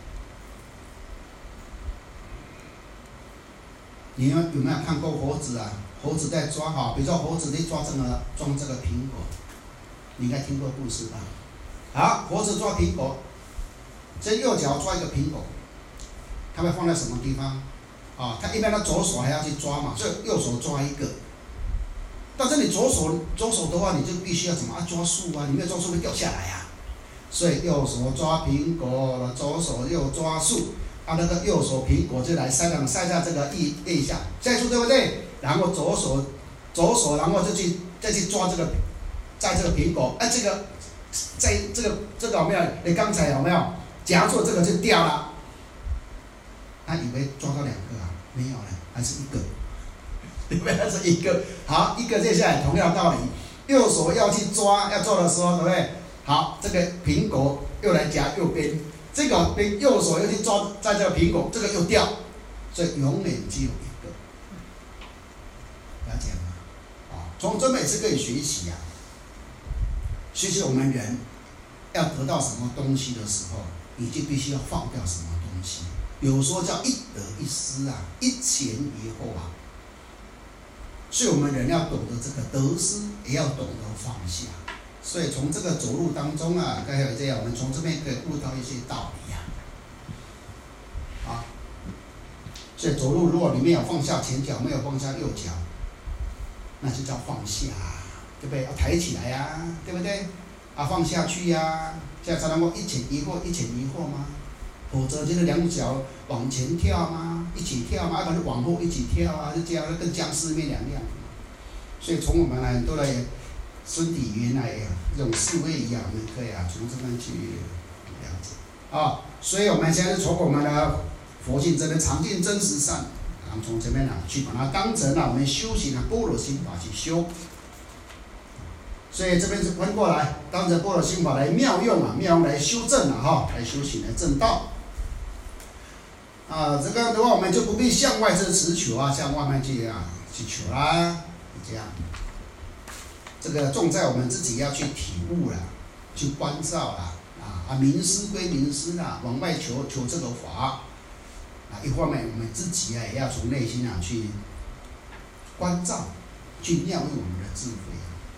你有没有看过猴子啊？猴子在抓比如说猴子在装这个苹果，你应该听过故事吧？好，猴子抓苹果，这右脚抓一个苹果，它会放在什么地方？它一般的左手还要去抓嘛，所以右手抓一个。但是你左手的话，你就必须要怎么抓树啊？你没有抓树会掉下来啊。所以右手抓苹果，左手又抓树，那个右手苹果就来塞下这个腋下，塞住对不对？然后左手，然后再去抓这个，在这个苹果，这个有没有？你刚才有没有夹住这个就掉了？他以为抓到2个啊，没有了，还是1个。对不对？是1个，好，1个接下来同样道理，右手要去抓要做的时候，对不对？好，这个苹果又来夹右边，这个右手又去抓在这个苹果，这个又掉，所以永远只有1个，了解吗？从这每次可以学习啊，学习我们人要得到什么东西的时候，你就必须要放掉什么东西。有时候叫一得一失啊，一前一后啊。所以我们人要懂得这个得失，也要懂得放下。所以从这个走路当中啊，刚才有这样，我们从这边可以悟到一些道理啊。所以走路如果你没有放下前脚，没有放下右脚，那就叫放下，对不对？要抬起来呀，对不对？放下去呀，这样才能够一前一后吗？否则就是2脚往前跳吗？一起跳吗？要不然就往后一起跳啊，就这样跟僵尸没两样。所以从我们很多的身体原来这种思维一样，我们可以从这边去了解所以我们现在从我们的佛性这边常见真实善，然后从这边去把它当成我们修行的般若心法去修。所以这边是分过来，当成般若心法来妙用来修正来修行来正道。这个的话，我们就不必向外去持求向外面去求啦，这样。这个重在我们自己要去体悟啦，去关照啦，明师归明师啦，往外求这个法。一方面我们自己也要从内心去关照，去妙用我们的智慧。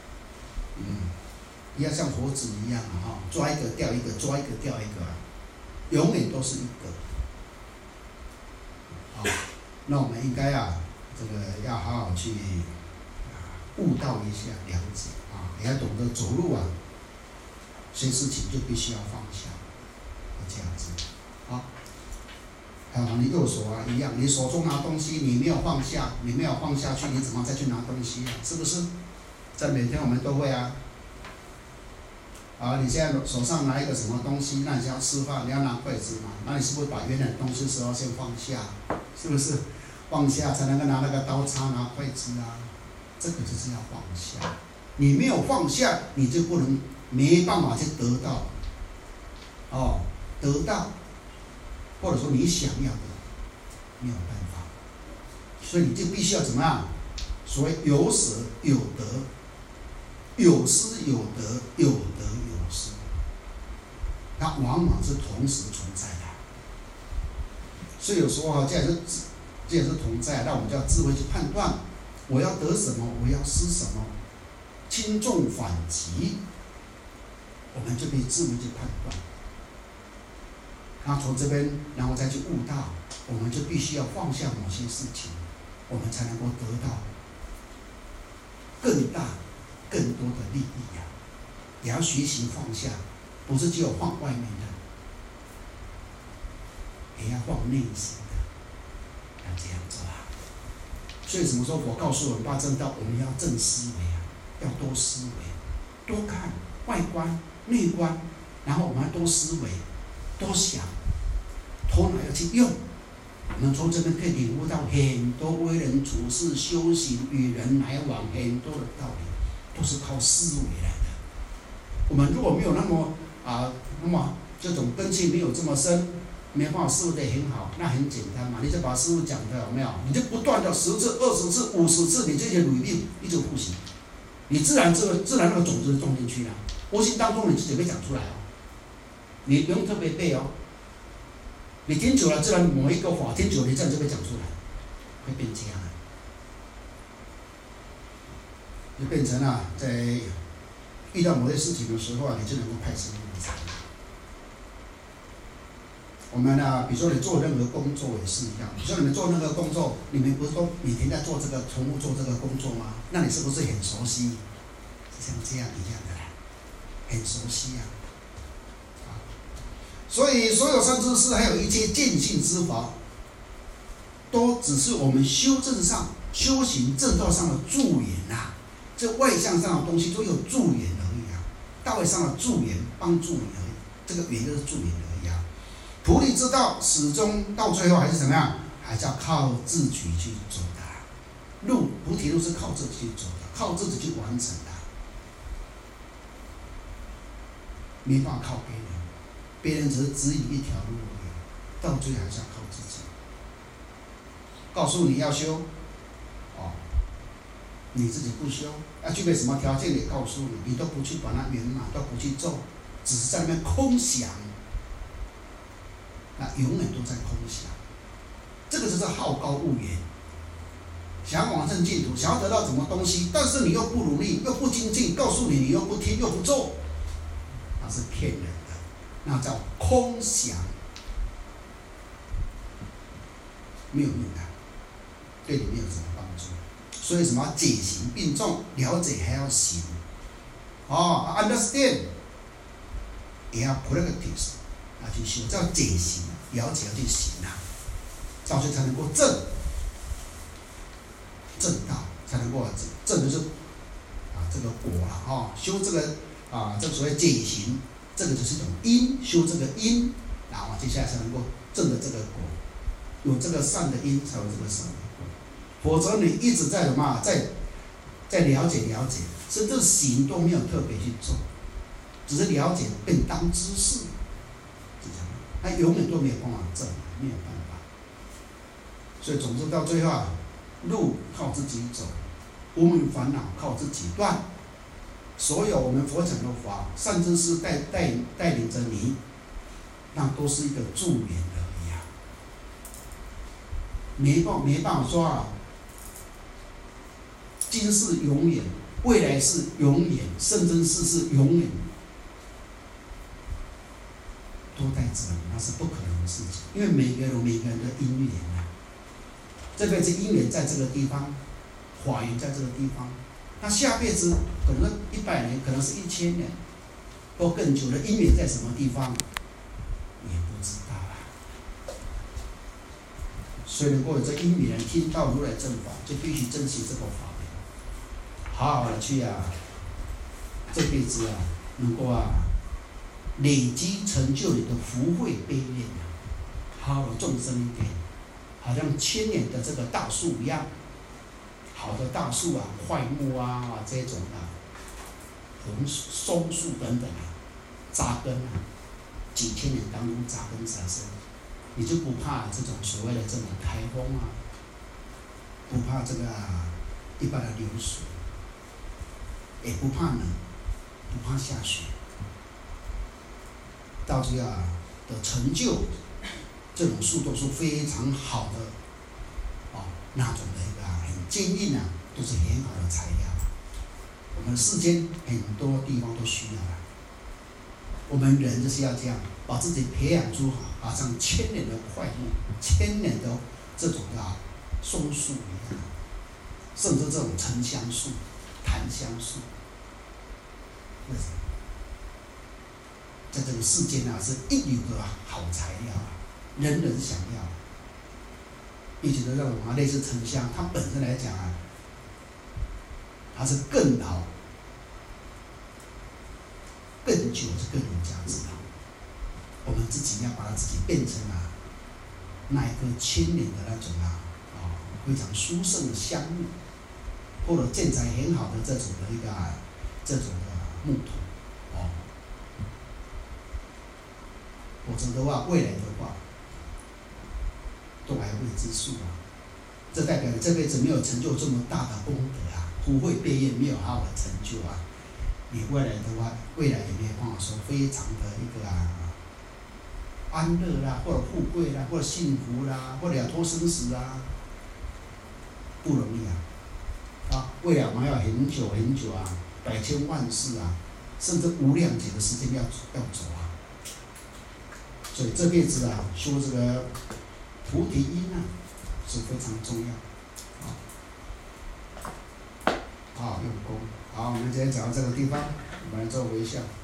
要像猴子一样抓一个掉一个，抓一个掉一个，永远都是1个。那我们应该这个要好好去悟道一下，了解也要懂得走路些事情就必须要放下，这样子还有你右手一样，你手中拿东西，你没有放下去，你怎么再去拿东西是不是？这每天我们都会你现在手上拿一个什么东西，那你要吃饭，你要拿筷子嘛，那你是不是把原来的东西时候先放下？是不是？放下才能够拿那个刀叉、拿筷子这个就是要放下。你没有放下，你就没办法去得到，或者说你想要的，没有办法。所以你就必须要怎么样？所谓有舍有得，有失有得，有得有失，它往往是同时存在的。所以有时候既然是同在，那我们就要智慧去判断， 我要得什么，我要失什么，轻重缓急，我们就可以自为去判断。然后从这边，然后再去悟道，我们就必须要放下某些事情，我们才能够得到更大、更多的利益呀。也要学习放下，不是只有放外面的，也要放内心的，要这样做啊。所以什么时候我告诉我们八正道，我们要正思维啊，要多思维，多看外观、内观，然后我们要多思维、多想，头脑要去用。我们从这边可以领悟到很多为人处事、修行、与人来往很多的道理，都是靠思维来的。我们如果没有那么这种根气没有这么深，没办法思维得很好，那很简单嘛，你就把师父讲的有没有？你就不断的10次、20次、50次，你这些履历一直复习，你自然那个种子就种进去了，无形当中你自己会讲出来哦，你不用特别背哦，你听久了，自然某一个法听久了，你这样就会讲出来，会变这样，就变成了在遇到某些事情的时候啊，你就能够派生入场。我们比如说你做任何工作也是一样，比如说你们做那个工作，你们不是都每天在做这个重复做这个工作吗？那你是不是很熟悉？像这样一样的啦，很熟悉啊。所以所有善知识还有一切见性之法，都只是我们修正上、修行正道上的助缘呐。这外向上的东西都有助缘而已啊，道位上的助缘帮助你而已，这个缘就是助缘而已啊。菩提之道始终到最后还是怎么样？还是要靠自己去走的。路菩提路是靠自己去走的，靠自己去完成的，没办法靠别人，别人只是指引一条路而已，到最后还是要靠自己。告诉你要修，你自己不修，要具备什么条件也告诉你，你都不去把它圆满，都不去做，只是在那边空想，那永远都在空想。这个就是好高骛远，想要往生净土，想要得到什么东西，但是你又不努力，又不精进，告诉你你又不听又不做，那是骗人的，那叫空想，没有用的，对你没有什么帮助。所以什么解行并重，了解还要行，understand 也要 practice 去修，叫解行，了解要去行啊，这样才能够正道，才能够正就是这个果了修这个这所谓解行，这个就是一种因，修这个因，然后接下来才能够正的这个果，有这个善的因，才有这个善的果。否则你一直在什么在了解，甚至行都没有特别去做，只是了解便当知识，是这样，那永远都没有办法证，没有办法。所以总之到最后路靠自己走，无明烦恼靠自己断。所有我们佛讲的法，善知识带领着你，那都是一个助缘而已啊，没办法说今世永远，未来是永远，甚至是永远，都带着你，那是不可能的事情。因为每个人有每个人的因缘啊，这辈子因缘在这个地方，法缘在这个地方，那下辈子可能100年，可能是1000年，或更久的因缘在什么地方，也不知道啊。所以能够有这因缘听到如来正法，就必须珍惜这个法。好好的去这辈子能够累积成就你的福慧悲念好好的种生一点，好像1000年的这个大树一样，好的大树檜木这种红松树等等扎根几千年当中扎根产生，你就不怕这种所谓的这种台风不怕这个一般的流水。也不怕冷，不怕下雪，到最后的成就，这种树都是非常好的那种的一个很坚硬都是很好的材料。我们世间很多地方都需要啊。我们人就是要这样，把自己培养出好像千年的檜木、千年的这种松树一样，甚至这种沉香树、檀香树，为什么？在这个世间是一流的好材料人人想要。并且呢，这种类似沉香，它本身来讲它是更老、更久，是更有价值的。我们自己要把它自己变成那一个千年的那种非常殊胜的香木，或者建材很好的这种的木头否则的话，未来的话都还未知数这代表你这辈子没有成就这么大的功德福慧悲业没有好好的成就你未来的话，未来也没有办法说非常的一个安乐啦，或者富贵啦，或者幸福啦，或者了脱生死不容易未来我们要很久很久百千万世甚至无量劫的时间要走所以这辈子修这个菩提因是非常重要用功。好，我们今天讲到这个地方，我们来做微笑。